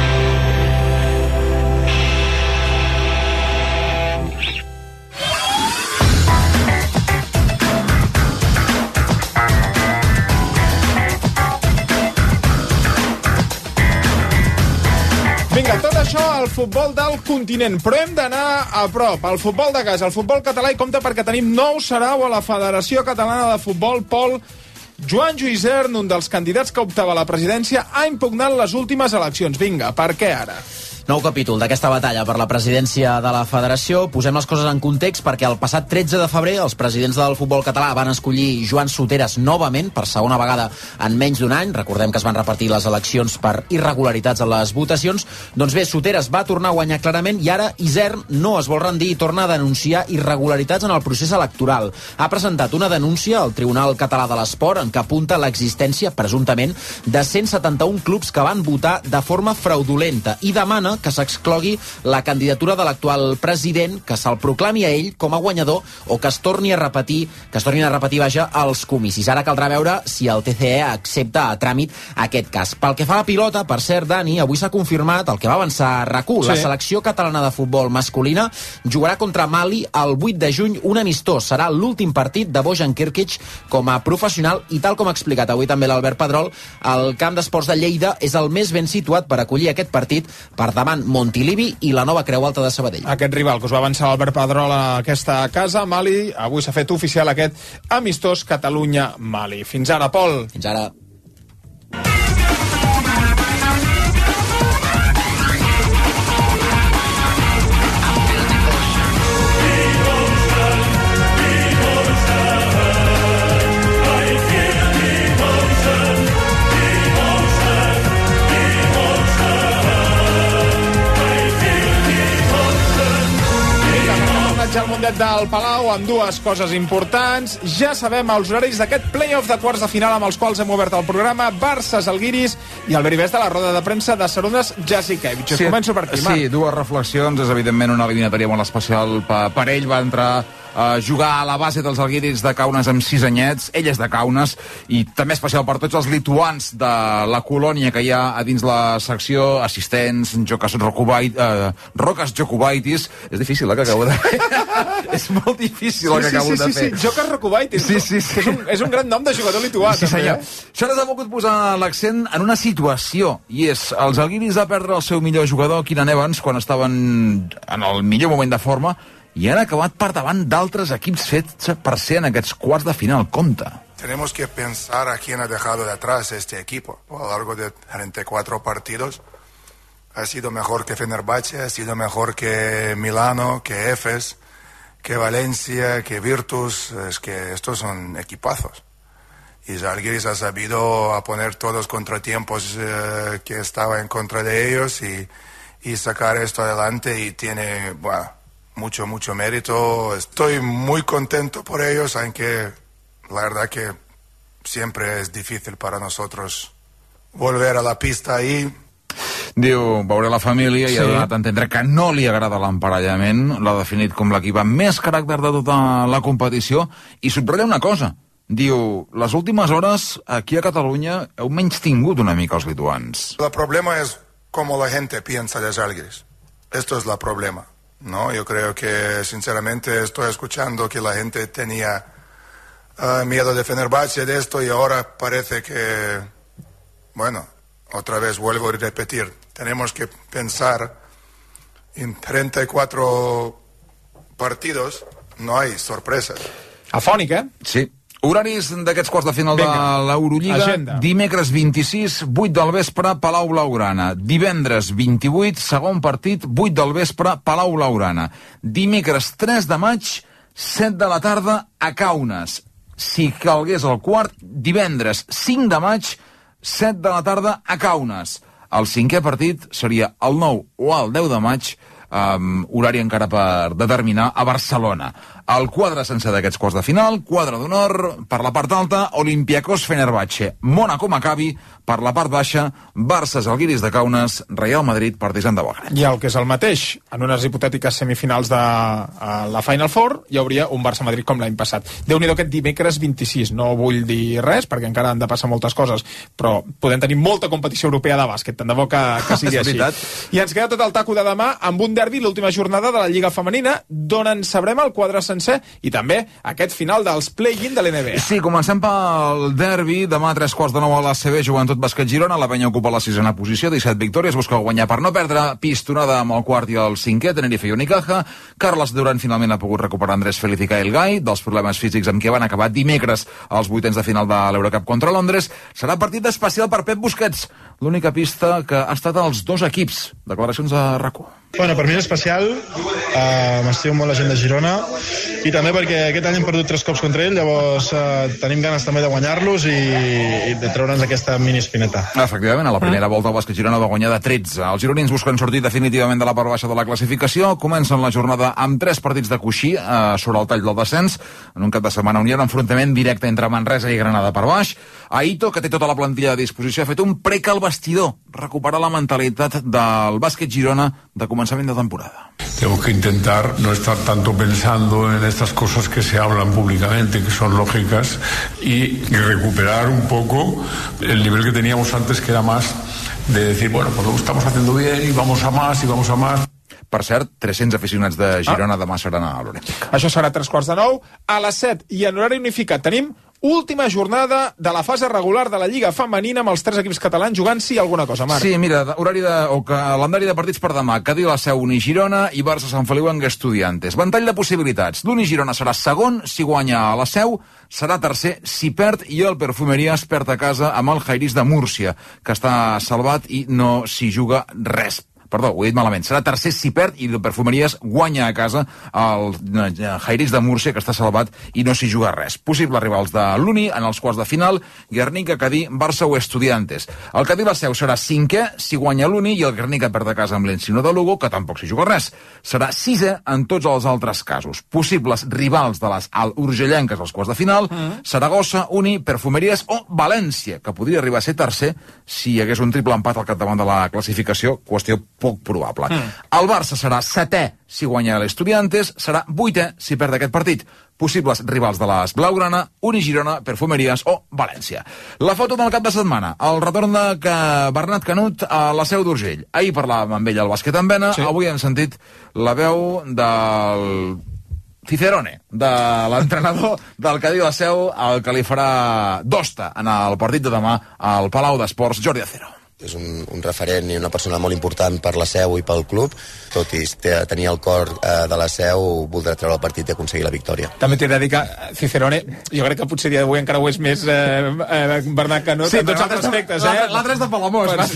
Vinga, tot això al futbol del continent, però hem d'anar a prop, al futbol de casa, al futbol català, i compte perquè tenim nou sarau a la Federació Catalana de Futbol. Pol, Joan Lluïsern, un dels candidats que optava a la presidència, ha impugnat les últimes eleccions. Vinga, per què ara? Nou capítol d'aquesta batalla per la presidència de la Federació. Posem les coses en context perquè el passat tretze de febrer els presidents del futbol català van escollir Joan Soteras novament per segona vegada en menys d'un any. Recordem que es van repartir les eleccions per irregularitats en les votacions. Doncs bé, Soteras va tornar a guanyar clarament i ara Isern no es vol rendir i torna a denunciar irregularitats en el procés electoral. Ha presentat una denúncia al Tribunal Català de l'Esport en què apunta l'existència, presumptament, de cent setanta-un clubs que van votar de forma fraudulenta i demana que s'exclogui la candidatura de l'actual president, que se'l proclami a ell com a guanyador o que es torni a repetir, que es tornin a repetir, vaja, els comicis. Ara caldrà veure si el T C E accepta a tràmit aquest cas. Pel que fa a la pilota, per cert, Dani, avui s'ha confirmat el que va avançar RAC1. Sí. La selecció catalana de futbol masculina jugarà contra Mali el vuit de juny, un amistós. Serà l'últim partit de Bojan Kirkic com a professional i, tal com ha explicat avui també l'Albert Pedrol, el camp d'esports de Lleida és el més ben situat per acollir aquest partit per davant Montilivi i la Nova Creu Alta de Sabadell. Aquest rival que us va avançar l'Albert Pedrol a aquesta casa, Mali, avui s'ha fet oficial aquest amistós Catalunya-Mali. Fins ara, Pol. Fins ara. Al Mundet del Palau amb dues coses importants. Ja sabem els horaris d'aquest play-off de quarts de final amb els quals hem obert el programa. Barça, Zalgiris i el Beribès de la roda de premsa de Sarunas Jasikevic. Sí, començo per aquí, Marc. Sí, dues reflexions. És evidentment una eliminatòria molt especial per ell. Va entrar a jugar a la base dels Zalgiris de Kaunas amb sis anyets. Ell és de Kaunas i també especial per tots els lituans de la colònia que hi ha a dins la secció, assistents, Jokas Rokubait, eh, Rokas Jokubaitis. És difícil, eh, que acabo de fer. És molt difícil, el que acabo sí, sí, de fer. Sí, sí, Jokas Rokubaitis. Sí, sí, sí. És un, és un gran nom de jugador lituà, sí, també. Senyor. Això ha volgut posar l'accent en una situació, i és, els Zalgiris va perdre el seu millor jugador, Keenan Evans, quan estaven en el millor moment de forma, i han acabat per davant d'altres equips fets per ser en aquests quarts de final. Compte. Tenemos que pensar a quién ha dejado de atrás este equipo. A lo largo de treinta y cuatro partidos ha sido mejor que Fenerbahce, ha sido mejor que Milano, que Efes, que Valencia, que Virtus. Es que estos son equipazos. Y Zalgiris ha sabido a poner todos los contratiempos eh, que estaba en contra de ellos y, y sacar esto adelante, y tiene, bueno, mucho, mucho mérito. Estoy muy contento por ellos, aunque la verdad que siempre es difícil para nosotros volver a la pista ahí. Diu, veure la família i Sí. ha donat a entendre que no li agrada l'emparellament. L'ha definit com l'equip amb més caràcter de tota la competició i subratlla una cosa. Diu, les últimes hores aquí a Catalunya heu menys tingut una mica els lituans. El problema es cómo la gente piensa de Zalgiris. Esto es el problema, ¿no? Yo creo que, sinceramente, estoy escuchando que la gente tenía uh, miedo de Fenerbahce, de esto, y ahora parece que, bueno, otra vez vuelvo a repetir, tenemos que pensar en treinta y cuatro partidos, no hay sorpresas. Afònic, eh? Sí. Horaris d'aquests quarts de final Vinga. de l'Eurolliga. Agenda. Dimecres vint-i-sis, vuit del vespre, Palau Blaugrana. Divendres vint-i-vuit, segon partit, vuit del vespre, Palau Blaugrana. Dimecres tres de maig, set de la tarda, a Kaunas. Si calgués el quart, divendres cinc de maig, set de la tarda, a Kaunas. El cinquè partit seria el nou o el deu de maig, um, horari encara per determinar, a Barcelona. El quadre sense d'aquests quarts de final, quadre d'honor, per la part alta, Olympiacos Fenerbahce, Mónaco Maccabi, per la part baixa, Barça Zalgiris de Kaunas, Real Madrid, Partizan de Belgrad. I el que és el mateix, en unes hipotètiques semifinals de uh, la Final Four hi hauria un Barça-Madrid com l'any passat. Déu-n'hi-do aquest dimecres vint-i-sis, no vull dir res perquè encara han de passar moltes coses, però podem tenir molta competició europea de bàsquet, tant de bo que, que sigui així. I ens queda tot el taco de demà amb un derbi, l'última jornada de la Lliga Femenina, d'on en sabrem el quadre sencer sencer, i també aquest final dels play-in de l'N B A. Sí, comencem pel derbi. Demà a tres quarts de nou a l'A C B, Joventut Bàsquet Girona. La penya ocupa la sisena posició, disset victòries, busca guanyar per no perdre. Pistonada amb el quart i el cinquè, Tenerife i Unicaja. Carles Duran finalment ha pogut recuperar Andrés Félix i Kyle Guy dels problemes físics amb què van acabar dimecres als vuitens de final de l'Eurocup contra Londres. Serà partit especial per Pep Busquets, l'única pista que ha estat als dos equips. Declaracions a RAC u. Bueno, per mi és especial, uh, m'estimo molt la gent de Girona i també perquè aquest any hem perdut tres cops contra ell, llavors uh, tenim ganes també de guanyar-los i, i de treure'ns aquesta mini espineta. Efectivament, a la primera volta el Bàsquet Girona va guanyar de tretze. Els gironins busquen sortir definitivament de la part baixa de la classificació, comencen la jornada amb tres partits de coixí uh, sobre el tall del descens, en un cap de setmana on hi ha un enfrontament directe entre Manresa i Granada per baix. Aito, que té tota la plantilla a disposició, ha fet un prec al vestidor, recuperar la mentalitat del Bàsquet Girona de començament de temporada. Tengo que intentar no estar tanto pensando en estas cosas que se hablan públicamente, que son lógicas, y recuperar un poco el nivel que teníamos antes, que era más de decir, bueno, pues lo estamos haciendo bien y vamos a más y vamos a más. Per cert, tres-cents aficionats de Girona ah. demà seran a l'Olímpic. Això serà a tres quarts de nou. A les set i en horari unificat tenim última jornada de la fase regular de la Lliga Femenina amb els tres equips catalans jugant-s'hi alguna cosa, Marc. Sí, mira, horari de, o calendari de partits per demà. Cadí, la Seu, Uni, Girona i Barça, Sant Feliu, en Estudiantes. Ventall de possibilitats. L'Uni Girona serà segon si guanya a la Seu, serà tercer si perd, i el Perfumeries perd a casa amb el Jairis de Múrcia, que està salvat i no s'hi juga res. Perdó, ho he dit malament. Serà tercer si perd i el Perfumeries guanya a casa el Jairis de Múrcia, que està salvat i no s'hi juga res. Possibles rivals de l'Uni en els quarts de final: Guernica, Cadí, Barça o Estudiantes. El Cadí la Seu serà cinquè si guanya l'Uni i el Guernica perd a casa amb l'Encino de Lugo, que tampoc s'hi juga res. Serà sisè en tots els altres casos. Possibles rivals de les Alt-Urgellenques als quarts de final: mm. Saragossa, Uni, Perfumeries o València, que podria arribar a ser tercer si hi hagués un triple empat al capdavant de la classificació, qüestió poc probable. Mm. El Barça serà setè si guanya l'Estudiantes, serà vuitè si perd aquest partit. Possibles rivals de les Blaugrana, Uni Girona, Perfumeries o València. La foto del cap de setmana, el retorn de Bernat Canut a la Seu d'Urgell. Ahir parlàvem amb ell al bàsquet en Vena, sí. Avui hem sentit la veu del Cicerone, de l'entrenador del Cadí la Seu, el que li farà d'hoste en el partit de demà al Palau d'Esports, Jordi Acero. És un, un referent i una persona molt important per la Seu i pel club. Tot i tenir el cor eh, de la Seu, voldrà treure el partit i aconseguir la victòria. També t'he de dir que Cicerone, jo crec que potser dia d'avui encara ho és més eh, eh, Bernat Canut, sí, en tots els aspectes. Eh? L'altre és de Palamós. Bueno,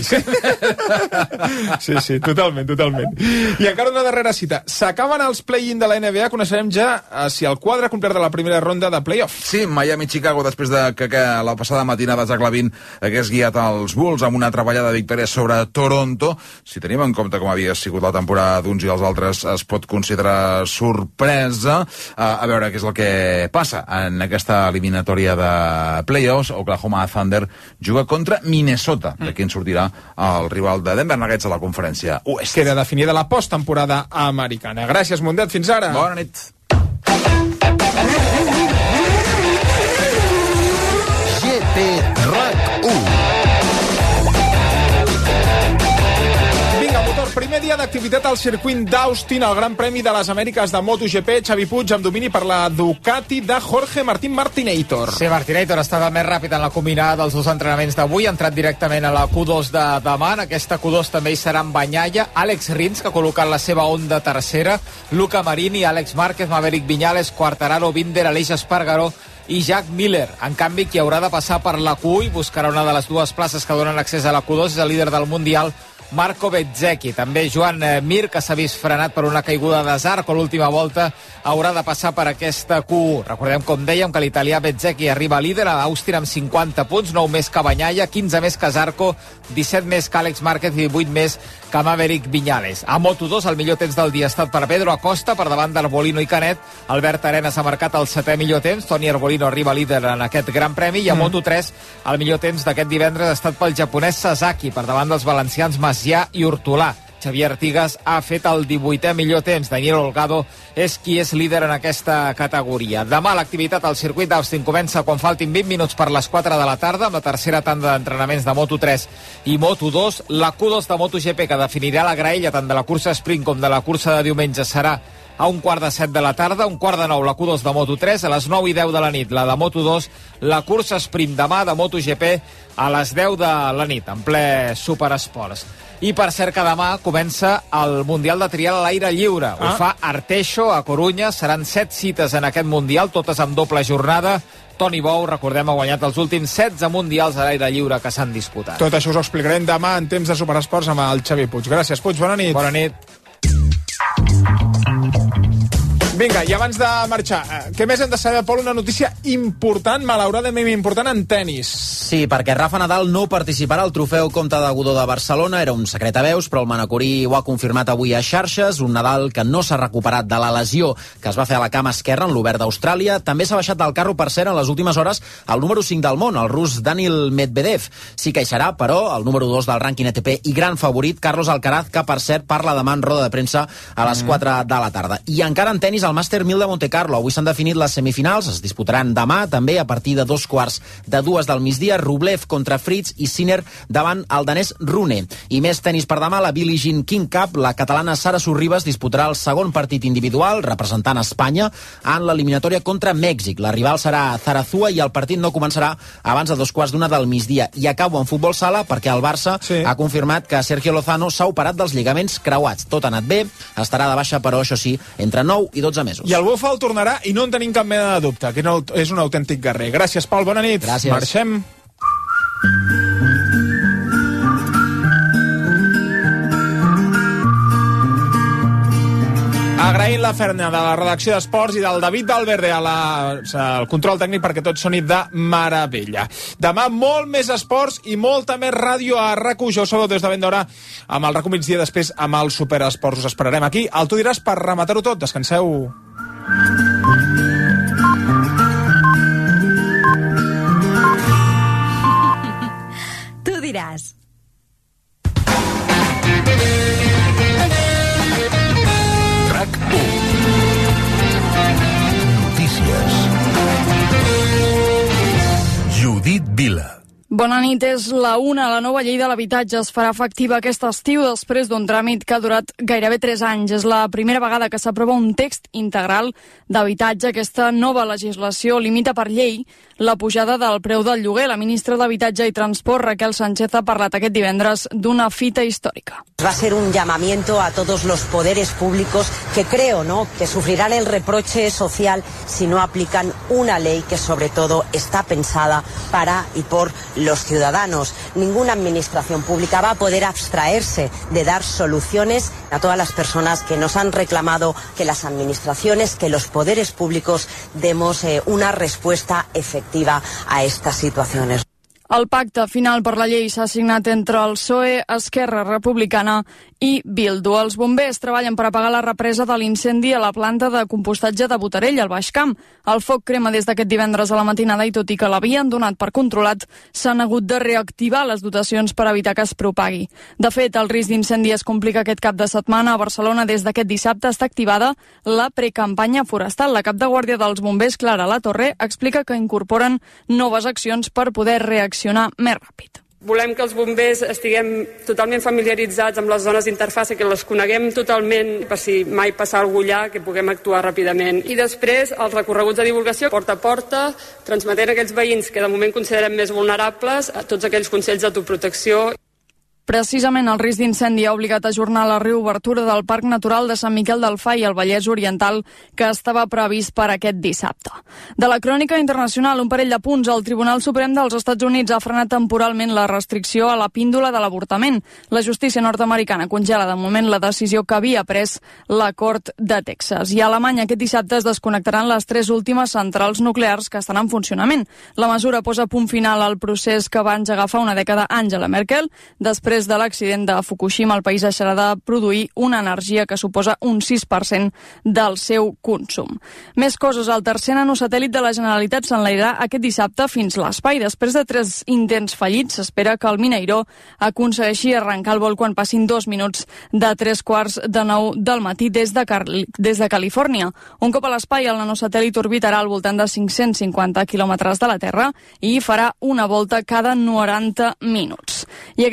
sí. sí, sí, totalment, totalment. I encara una darrera cita. S'acaben els play-in de la N B A, coneixerem ja eh, si el quadre complert de la primera ronda de play-off. Sí, Miami-Chicago, després de que, que la passada matinada Zach Lavin hagués guiat els Bulls amb una treballada de victòria sobre Toronto. Si tenim en compte com havia sigut la temporada d'uns i els altres, es pot considerar sorpresa. Uh, a veure què és el que passa en aquesta eliminatòria de playoffs. Oklahoma Thunder juga contra Minnesota, mm. de qui en sortirà el rival de Denver Nuggets a la conferència oest. Queda definida la posttemporada americana. Gràcies, Mundet, fins ara. Bona nit. G T RAC u. Primer dia d'activitat al circuit d'Austin, el Gran Premi de les Amèriques de MotoGP. Xavi Puig amb domini per la Ducati de Jorge Martín Martinator. Sí, Martinator estava més ràpid en la combinada dels dos entrenaments d'avui, ha entrat directament a la Q dos de demà. En aquesta Q dos també hi serà en Bagnaia, Àlex Rins, que ha col·locat la seva Honda tercera, Luca Marini, Àlex Márquez, Maverick Viñales, Quartararo, Binder, Aleix Espargaró i Jack Miller. En canvi, qui haurà de passar per la Q u i buscarà una de les dues places que donen accés a la Q dos és el líder del Mundial, Marco Bezzecchi. També Joan Mir, que s'ha vist frenat per una caiguda de Zarco a l'última volta, haurà de passar per aquesta Q u. Recordem, com dèiem, que l'italià Bezzecchi arriba líder a l'Àustin amb cinquanta punts, nou més que Bagnaia, quinze més que Zarco, disset més que Àlex Márquez i divuit més que Maverick Viñales. A Moto dos, el millor temps del dia ha estat per Pedro Acosta, per davant d'Arbolino i Canet. Albert Arenas ha marcat el setè millor temps, Toni Arbolino arriba líder en aquest Gran Premi, i a mm. Moto tres, el millor temps d'aquest divendres ha estat pel japonès Sasaki, per davant dels valencians Macià i Hortolà. Xavier Artigas ha fet el divuitè millor temps. Daniel Holgado és qui és líder en aquesta categoria. Demà l'activitat al circuit d'Austin comença quan faltin vint minuts per les quatre de la tarda, amb la tercera tanda d'entrenaments de Moto tres i Moto dos. La Q dos de MotoGP, que definirà la graella tant de la cursa sprint com de la cursa de diumenge, serà a un quart de set de la tarda, un quart de nou la Q dos de Moto tres, a les nou i deu de la nit la de Moto dos, la cursa sprint demà de MotoGP a les deu de la nit, en ple Superesports. I per cert que demà comença el Mundial de Trial a l'aire lliure. Ah. Ho fa Arteixo a Corunya, seran set cites en aquest Mundial, totes amb doble jornada. Toni Bou, recordem, ha guanyat els últims setze mundials a l'aire lliure que s'han disputat. Tot això us ho explicarem demà en temps de Superesports amb el Xavi Puig. Gràcies, Puig. Bona nit. Bona nit. Vinga, i abans de marxar, què més hem de saber, Pol? Una notícia important, malauradament important, en tennis. Sí, perquè Rafa Nadal no participarà al trofeu Comte de Godó de Barcelona. Era un secret a veus, però el manacorí ho ha confirmat avui a xarxes. Un Nadal que no s'ha recuperat de la lesió que es va fer a la cama esquerra en l'Obert d'Austràlia. També s'ha baixat del carro, per cert, en les últimes hores, el número cinc del món, el rus Daniil Medvedev. Sí que hi serà, però, el número dos del rànquing A T P i gran favorit, Carlos Alcaraz, que, per cert, parla demà en roda de premsa a les quatre de la tarda. I encara en tennis, el Màster mil de Montecarlo. Avui s'han definit les semifinals, es disputaran demà, també a partir de dos quarts de dues del migdia. Rublev contra Fritz i Sinner davant el danès Rune. I més tenis per demà, la Billie Jean King Cup. La catalana Sara Sorribas disputarà el segon partit individual, representant Espanya, en l'eliminatòria contra Mèxic. La rival serà Zarazúa i el partit no començarà abans de dos quarts d'una del migdia. I acabo en futbol sala perquè el Barça sí. ha confirmat que Sergio Lozano s'ha operat dels lligaments creuats. Tot ha anat bé, estarà de baixa, però això sí, entre nou i dotze mesos. I el Bufal tornarà i no en tenim cap mena de dubte, que no, és un autèntic guerrer. Gràcies, Pol, bona nit. Gràcies. Marxem. Agraint la feina de la redacció d'Esports i del David Valverde a la, al control tècnic perquè tot soni de meravella. Demà molt més esports i molta més ràdio a R A C u. Jo sou des de ben d'hora amb el R A C u migdia, després amb el Superesports. Us esperarem aquí. El Tu diràs per rematar-ho tot. Descanseu. Tu diràs. R A C u. Notícies. Judit Vila. Bona nit, és la una. La nova llei de l'habitatge es farà efectiva aquest estiu després d'un tràmit que ha durat gairebé tres anys. És la primera vegada que s'aprova un text integral d'habitatge. Aquesta nova legislació limita per llei la pujada del preu del lloguer. La ministra d'Habitatge i Transport, Raquel Sánchez, ha parlat aquest divendres d'una fita històrica. Va a ser un llamamiento a todos los poderes públicos que creo, ¿no?, que sufrirán el reproche social si no aplican una ley que sobre todo está pensada para y por los ciudadanos. Ninguna administración pública va a poder abstraerse de dar soluciones a todas las personas que nos han reclamado que las administraciones, que los poderes públicos demos eh, una respuesta efectiva a estas situaciones. El pacte final per la llei s'ha signat entre el P S O E, Esquerra Republicana i Bildu. Els bombers treballen per apagar la represa de l'incendi a la planta de compostatge de Botarell, al Baix Camp. El foc crema des d'aquest divendres a la matinada i tot i que l'havien donat per controlat, s'han hagut de reactivar les dotacions per evitar que es propagui. De fet, el risc d'incendi es complica aquest cap de setmana. A Barcelona, des d'aquest dissabte, està activada la precampanya forestal. La cap de guàrdia dels bombers, Clara Latorre, explica que incorporen noves accions per poder reaccionar més ràpid. Volem que els bombers estiguem totalment familiaritzats amb les zones d'interfàcia, que les coneguem totalment per si mai passa alguna cosa allà, que puguem actuar ràpidament. I després els recorreguts de divulgació porta a porta, transmetent a aquells veïns que de moment considerem més vulnerables a tots aquells consells d'autoprotecció. Precisament el risc d'incendi ha obligat a ajornar la reobertura del Parc Natural de Sant Miquel del Fai al Vallès Oriental, que estava previst per aquest dissabte. De la crònica internacional, un parell de punts. El Tribunal Suprem dels Estats Units ha frenat temporalment la restricció a la píndola de l'avortament. La justícia nord-americana congela de moment la decisió que havia pres la Cort de Texas. I a Alemanya aquest dissabte es desconnectaran les tres últimes centrals nuclears que estan en funcionament. La mesura posa punt final al procés que va engegar fa una dècada Angela Merkel. Després de l'accident de Fukushima, el país deixarà de produir una energia que suposa un sis per cent del seu consum. Més coses. El tercer nanosatèl·lit de la Generalitat s'enlairà aquest dissabte fins l'espai. Després de tres intents fallits, s'espera que el Mineiró aconsegueixi arrencar el vol quan passin dos minuts de tres quarts de nou del matí des de, Car des de Califòrnia. Un cop a l'espai, el nanosatèl·lit orbitarà al voltant de cinc-cents cinquanta quilòmetres de la Terra i farà una volta cada noranta minuts. I aquest dissabte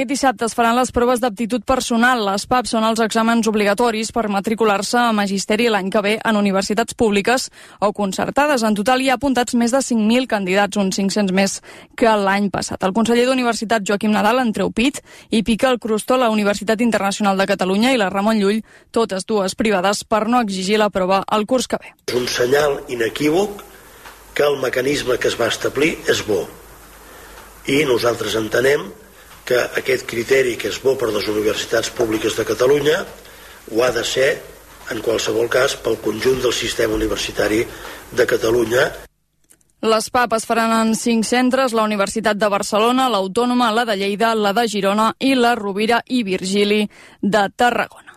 es faran les proves d'aptitud personal. Les P A P són els exàmens obligatoris per matricular-se a Magisteri l'any que ve en universitats públiques o concertades. En total hi ha apuntats més de cinc mil candidats, uns cinc-cents més que l'any passat. El conseller d'Universitat, Joaquim Nadal, en treu pit i pica el crostó a la Universitat Internacional de Catalunya i la Ramon Llull, totes dues privades, per no exigir la prova el curs que ve. És un senyal inequívoc que el mecanisme que es va establir és bo. I nosaltres entenem que aquest criteri que és bo per les universitats públiques de Catalunya ho ha de ser, en qualsevol cas, pel conjunt del sistema universitari de Catalunya. Les P A P es faran en cinc centres: la Universitat de Barcelona, l'Autònoma, la de Lleida, la de Girona i la Rovira i Virgili de Tarragona.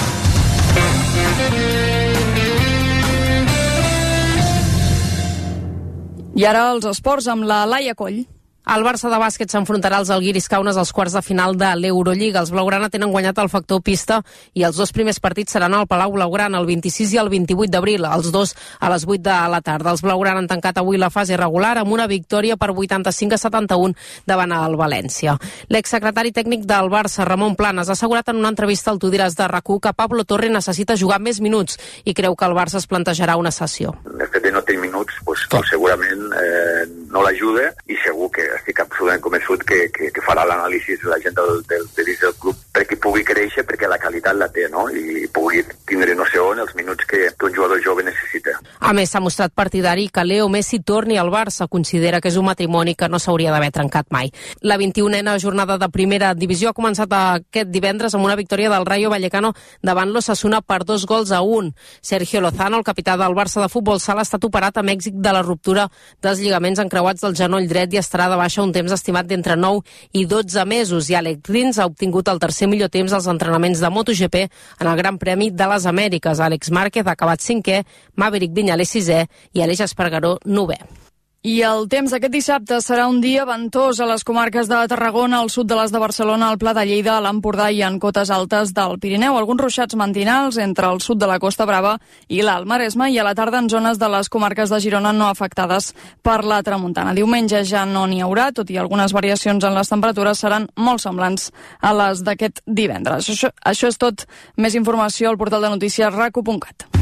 I ara els esports amb la Laia Coll. El Barça de bàsquet s'enfrontarà als Algiris Kaunas als quarts de final de l'Eurolliga. Els blaugrana tenen guanyat el factor pista i els dos primers partits seran al Palau Blaugrana el vint-i-sis i el vint-i-vuit d'abril, els dos a les vuit de la tarda. Els blaugrana han tancat avui la fase regular amb una victòria per vuitanta-cinc a setanta-un davant el València. L'exsecretari tècnic del Barça, Ramon Planes, ha assegurat en una entrevista al Tu diràs de RAC u que Pablo Torre necessita jugar més minuts i creu que el Barça es plantejarà una cessió. El fet de no tenir minuts pues, pues, segurament eh, no l'ajuda i segur que estic absolutament convençut que, que, que farà l'anàlisi la gent del, del, del, del club perquè pugui créixer, perquè la qualitat la té, no? I pugui tindre no sé on els minuts que un jugador jove necessita. A més, s'ha mostrat partidari que Leo Messi torni al Barça. Considera que és un matrimoni que no s'hauria d'haver trencat mai. La vint-i-unena jornada de primera divisió ha començat aquest divendres amb una victòria del Rayo Vallecano davant l'Osasuna per dos gols a un. Sergio Lozano, el capità del Barça de futbol sala, ha estat operat amb èxit de la ruptura dels lligaments encreuats del genoll dret i estarà de baixa un temps estimat d'entre nou i dotze mesos. I Alex Rins ha obtingut el tercer millor temps als entrenaments de MotoGP en el Gran Premi de les Amèriques. Àlex Márquez ha acabat cinquè, Maverick Viñales sisè i Aleix Espargaró novè. I el temps aquest dissabte serà un dia ventós a les comarques de Tarragona, al sud de les de Barcelona, al Pla de Lleida, a l'Empordà i en cotes altes del Pirineu. Alguns ruixats matinals entre el sud de la Costa Brava i l'Alt Maresme, i a la tarda en zones de les comarques de Girona no afectades per la tramuntana. Diumenge ja no n'hi haurà, tot i algunes variacions en les temperatures seran molt semblants a les d'aquest divendres. Això, això és tot. Més informació al portal de notícies rac u punt cat.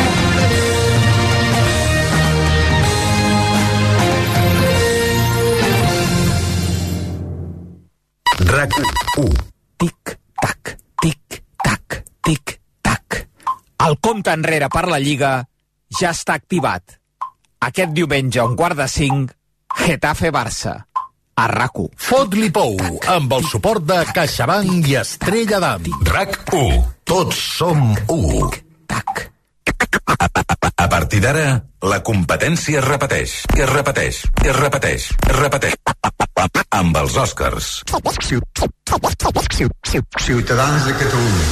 RAC u. Tic-tac, tic-tac, tic-tac. El compte enrere per la Lliga ja està activat. Aquest diumenge, a un quart de cinc, Getafe-Barça, a RAC u. Fot-li pou, amb el suport de CaixaBank i Estrella d'Am. RAC u. Tots som u. A partir d'ara, la competència es repeteix, i es repeteix, i es repeteix, es repeteix. Amb els Oscars. Ciutadans de Catalunya.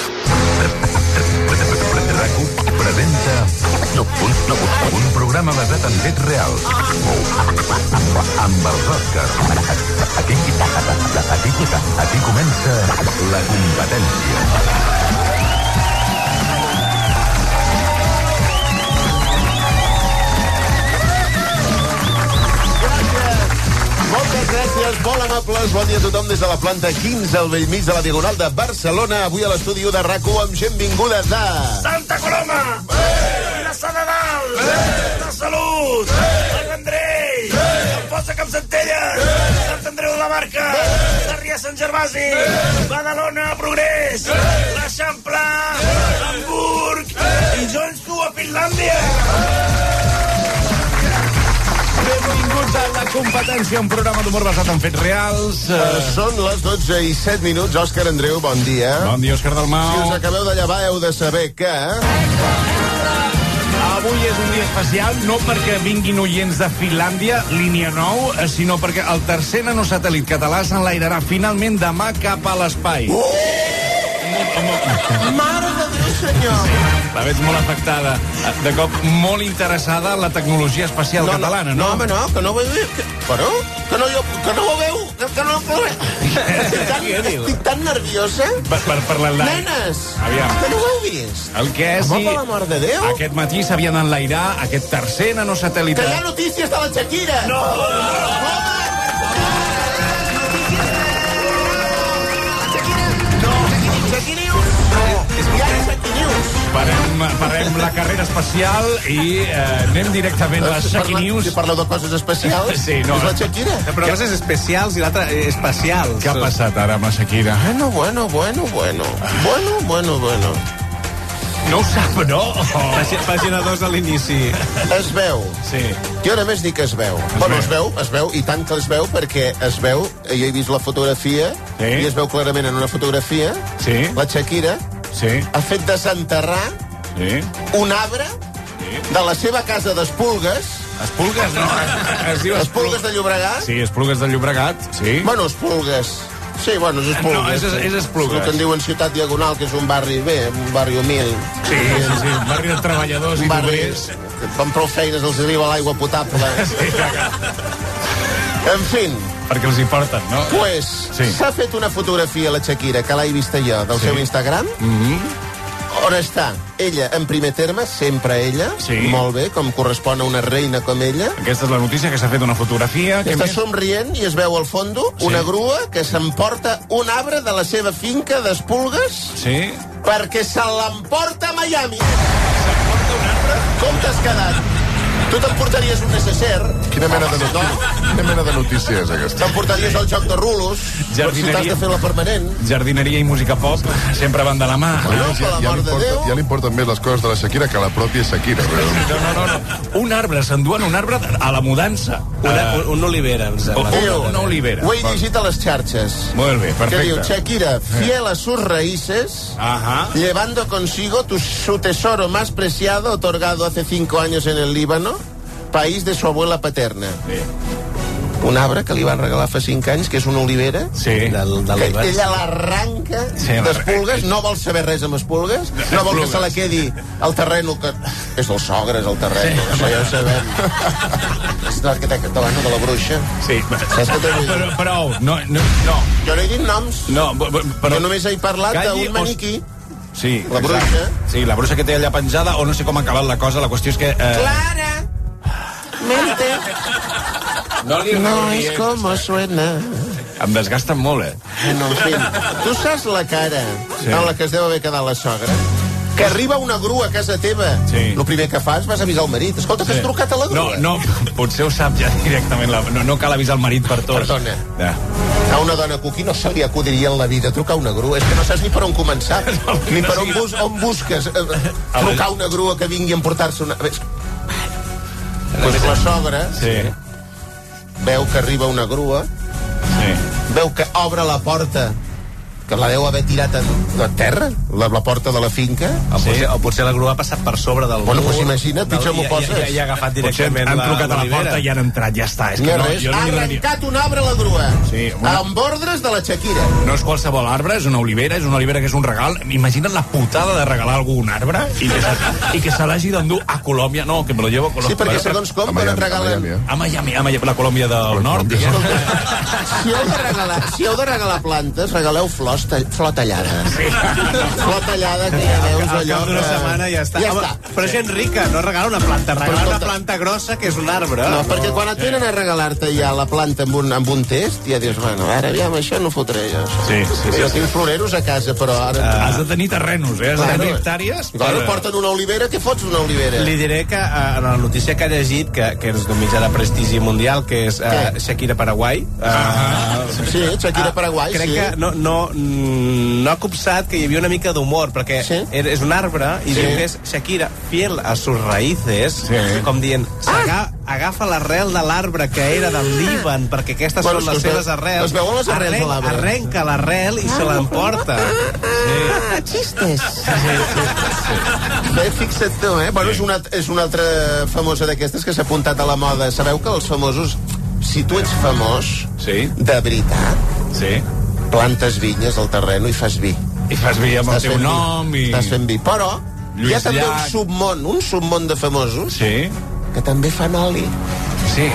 RAC u presenta un programa basat en fets reals. Amb els Oscars. Aquí, aquí, aquí comença la competència. Moltes gràcies, molt amables. Bon dia a tothom des de la planta quinze al bell mig de la Diagonal de Barcelona. Avui a l'estudi de RAC u amb gent vinguda de... Santa Coloma! Eh! Vilassar de Dalt! Eh! De Salut! Eh! Sant Vendrell! Eh! Sant Fos de Campsentelles! Eh! Sant Andreu de la Barca! Eh! Sarrià Sant Gervasi! Eh! Badalona, Progrés! Eh! L'Eixample! Eh! Hamburg! Eh! I Joensuu a Finlàndia! Benvinguts a La Competència, un programa d'humor basat en fets reals. Uh, són les dotze i set minuts. Òscar Andreu, bon dia. Bon dia, Òscar Dalmau. Si us acabeu de llevar, heu de saber que... Avui és un dia especial, no perquè vinguin oients de Finlàndia, línia nou, sinó perquè el tercer nanosatèl·lit català s'enlairarà finalment demà cap a l'espai. Oh! Mare de Déu, senyor! Sí, la veig molt afectada. De cop, molt interessada en la tecnologia espacial no, catalana, no? No, home, no, que no ho veu... Que, però? Que no, jo, que no ho veu? Que, que no... Que... Estic, tan, estic tan nerviosa. Per, per, per l'enlaire. Nenes, aviam. Que no ho heu vist? El que és... Home, per la mare de Déu. Aquest matí s'havia d'enlairar aquest tercer nanosatèl·lit. Que hi ha notícies de la Shakira. No! Home! especial i eh, anem directament a les Shaki News. Si parleu de coses especials, sí, no, és la Shakira. Però coses especials i l'altra especials. Què ha passat ara amb la Shakira? Bueno, bueno, bueno, bueno. Bueno, bueno, bueno. No ho sap, no? Pàgina dos a l'inici. Es veu. Sí. Jo només dic que es veu. Es bueno, veu. es veu, es veu, i tant que es veu, perquè es veu, jo he vist la fotografia, sí. i es veu clarament en una fotografia, sí. la Shakira sí. ha fet desenterrar sí. un arbre sí. de la seva casa d'Esplugues. Esplugues, no? Es diu Esplugues de Llobregat? Sí, Esplugues de Llobregat, sí. Bueno, Esplugues. Sí, bueno, és Esplugues. No, és, és Esplugues. El que en diuen Ciutat Diagonal, que és un barri bé, un barri humil. Sí, sí, sí, un barri de treballadors un i barri obrers. que amb prou feines els arriba l'aigua potable. Sí, en fin. Perquè els hi porten, no? Pues, sí. s'ha fet una fotografia a la Shakira, que l'he vista jo, del sí. seu Instagram, mm-hmm. on està ella en primer terme, sempre ella, sí. molt bé, com correspon a una reina com ella. Aquesta és la notícia, que s'ha fet una fotografia. Està somrient i es veu al fondo sí. una grua que s'emporta un arbre de la seva finca d'Esplugues sí. perquè se l'emporta a Miami. S'emporta un arbre? Com t'has quedat? Tu t'emportaries un necesser. Quina mena de notícia, quina mena de notícia és aquesta? T'emportaries el joc de rulos, si t'has de fer la permanent. Jardineria i música pop sempre van de la mà. Bueno, ja, ja, li ja li importen més les coses de la Shakira que la pròpia Shakira. Però... No, no, no, no. Un arbre, s'enduen un arbre a la mudança. Una, uh, un olivera, em sembla. Diu, una olivera. Ho he llegit a les xarxes. Molt bé, perfecte. Que diu, Shakira, fiel a sus raíces, Ajá. llevando consigo tu, su tesoro más preciado, otorgado hace cinco años en el Líbano, país de su abuela paterna. Sí. Un arbre que li van regalar fa cinc anys, que és una olivera, sí. del, del que ella l'arranca sí, d'Esplugues, no vol saber res amb Esplugues, no vol que se la quedi al terreno, que és del sogre, és el terreno, sí. això ja ho sabem. És l'arquitecte de l'ano de la bruixa. Sí, saps què t'he dit? Però, però, no, no, no. Jo no he dit noms. No, però... Jo només he parlat Calli, d'un maniquí. Sí, la bruixa. Sí, la bruixa que té allà penjada, o no sé com ha acabat la cosa, la qüestió és que... Eh... Clara! Mente! No, li no és com suena. Em desgasten molt, eh? No, en fi. Tu saps la cara sí. en la que es deu haver quedat la sogra? Que arriba una grua a casa teva. Sí. El primer que fas, vas avisar el marit. Escolta, que sí. has trucat a la grua. No, no, potser ho sap ja directament. La... No, no cal avisar el marit per tots. Perdona. Ja. A una dona cuqui no se li acudiria en la vida trucar una grua. És que no saps ni per on començar. No, ni per on, bus on busques eh, trucar una grua que vingui a emportar-se una... Pues la sogra sí. veu que arriba una grua, sí. veu que obre la porta, que la deu haver tirat a, a terra, la, la porta de la finca. O, sí. potser, o potser la grua ha passat per sobre del bueno, mur. Pues imagina't, pitjor m'ho poses. Ja, ja, ja ha agafat directament han trucat a la porta i han entrat, ja està. És que no, res, no ha arrencat un arbre a la grua. Sí, una... amb ordres de la Shakira. No és qualsevol arbre, és una olivera, és una olivera que és un regal. Imagina't la putada de regalar algú un arbre i que se, i que se l'hagi d'endur a Colòmbia. No, que me lo llevo a Colòmbia. Sí, perquè segons com me les regalen... A Miami, a Miami, la Colòmbia del Nord. Si heu de regalar, si heu de regalar plantes, regaleu flors, flor tallada. Sí. Flor tallada, que ja veus allò... Al cap d'una setmana ja està. Ja Home, està. Però gent rica, no regala una planta, regala una planta grossa que és un arbre. No, perquè quan et venen a regalar-te ja la planta amb un, amb un test, ja dius, bueno, ara ja amb això no fotré jo. Sí, sí, sí. Jo tinc floreros a casa, però ara... Uh, has de tenir terrenos, eh? Has de tenir hectàrees. Claro, porten una olivera, què fots una olivera? Li diré que uh, en la notícia que he llegit, que, que és d'un mitjà de prestigi mundial, que és uh, Shakira Paraguai. Uh, uh, sí, Shakira uh, Paraguai, crec sí. que no, no, no ha copsat que hi havia una mica d'humor, perquè sí? és un arbre i sí. diu que és Shakira, fiel a sus raíces, sí. com dient, ah! agafa l'arrel de l'arbre que era del Líban, perquè aquestes bueno, són les seves arrels. Es veuen les arrels Arren, de l'arbre. Arrenca l'arrel i ah, se l'emporta. Sí. Ah, xistes. Sí, sí, sí, sí. Bé, fixa't tu, eh? Bueno, és una, és una altra famosa d'aquestes que s'ha apuntat a la moda. Sabeu que els famosos, si tu ets famós, sí. de veritat, sí. plantes vinyes al terreno i fas vi. I fas vi amb estàs el teu nom vi. i... Estàs fent vi. Però Lluís hi ha també Llach. un submón, un submón de famosos sí. que també fan oli. Sí.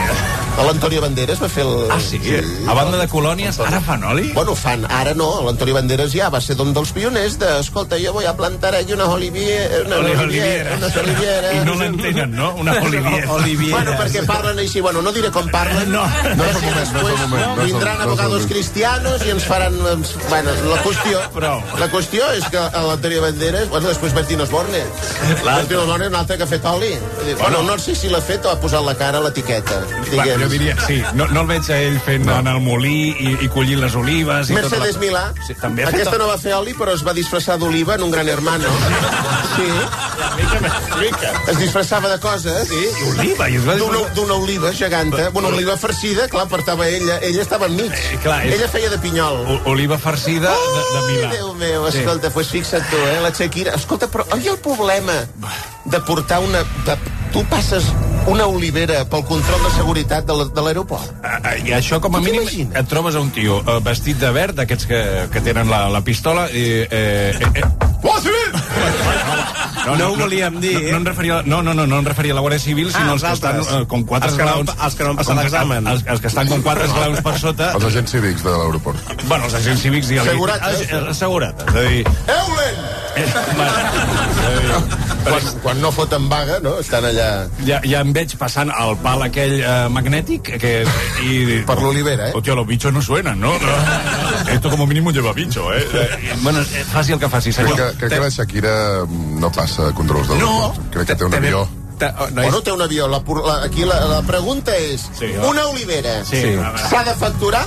L'Antonio Banderas va fer el... Ah, sí? sí a banda de colònies, ara fan oli? Bueno, fan, ara no. L'Antonio Banderas ja va ser d'un dels pioners de, escolta, jo voy a plantar aquí una oliviera... Una oliviera, una oliviera. I no l'entenen, no? Una oliviera. oliviera. Bueno, perquè parlen així, bueno, no diré com parlen. No, no, no és el moment, no és el moment. No vindran abogados cristianos i ens faran... Bueno, la qüestió... La qüestió és que l'Antonio Banderas... Bueno, després Bertín Osborne. Bertín Osborne és un altre que ha fet oli. Bueno, no sé si l'ha fet o ha posat la cara a l'etiqueta. Jo diria, sí, no, no el veig a ell fent no. en el molí i, i collint les olives. I Mercedes tota la... Milà. Sí, també aquesta no va fer oli, però es va disfressar d'oliva en un gran hermano. Sí. Es disfressava de coses. Sí, oliva. D'una oliva geganta, una oliva farcida, clar, portava ella. Ella estava enmig. Eh, clar, és... Ella feia de pinyol. O, oliva farcida oh, de, de Milà. Déu meu, escolta, sí. Pues fixa't tu, eh, la Shakira. Escolta, però oi el problema de portar una... De, tu passes una olivera pel control de seguretat de l'aeroport. Uh, I això, com a mínim, et trobes a un tio uh, vestit de verd, d'aquests que, que tenen la, la pistola, i... Eh, eh, eh. Oh, sí! No, no ho volíem dir, no, no, em referia, no, no, no, no em referia a la Guàrdia Civil, sinó ah, els que estan uh, com quatre esglaons... Els que no han passat l'examen. Els, els que estan com quatre esglaons per sota... Els agents cívics de l'aeroport. Bueno, els agents cívics... Segurates. Segurates. És a dir... Eulen! Quan, quan no foten vaga, no? Estan allà... Ja, ja em veig passant el pal aquell uh, magnètic que... I, per l'olivera, eh? Hòstia, los bichos no suenan, ¿no? Esto como mínimo lleva bicho, eh? Bueno, faci el que faci, senyor. Crec que, crec que la Shakira no passa controls d'aeroport. No. Crec que té un avió. Oh, no, bueno, té un avió. La, la, aquí la, la pregunta és, sí, una olivera s'ha sí. sí. de facturar?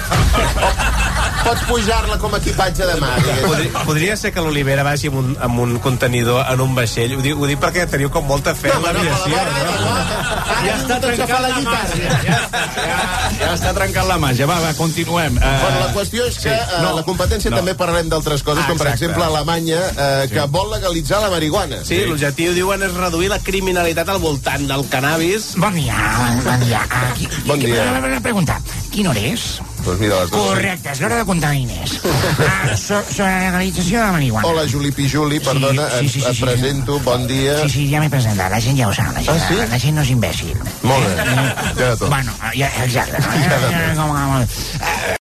Pots pujar-la com a equipatge de mà. Podria, podria ser que l'olivera vagi amb un, amb un contenidor en un vaixell. Ho dic, ho dic perquè teniu com molta fe en l'aviació. Ja està trencant la guitarra. Ja, ja, ja està trencant la màgia. Va, va, continuem. Uh, bueno, la qüestió és que sí. no, uh, la competència no. també parlarem d'altres coses, ah, com per exemple Alemanya, uh, sí. que vol legalitzar la marihuana. Sí, sí. L'objectiu, diuen, és reduir la criminalitat al voltant del cannabis. Bon dia, bon dia. Aquí, bon dia. Una pregunta. Quina hora és? Pues mira, les dues. Correcte, és l'hora de comptar diners. Ah, so, sobre la legalització de la marihuana. Hola, Juli Pijuli, perdona, sí, sí, sí, et, sí, et presento, sí. Bon dia. Sí, sí, ja m'he presentat, la gent ja ho sap, la gent, ah, sí? la, la gent no és imbècil. Molt bé, ja de tot. Bueno, ja, exacte. No? Ja de tot.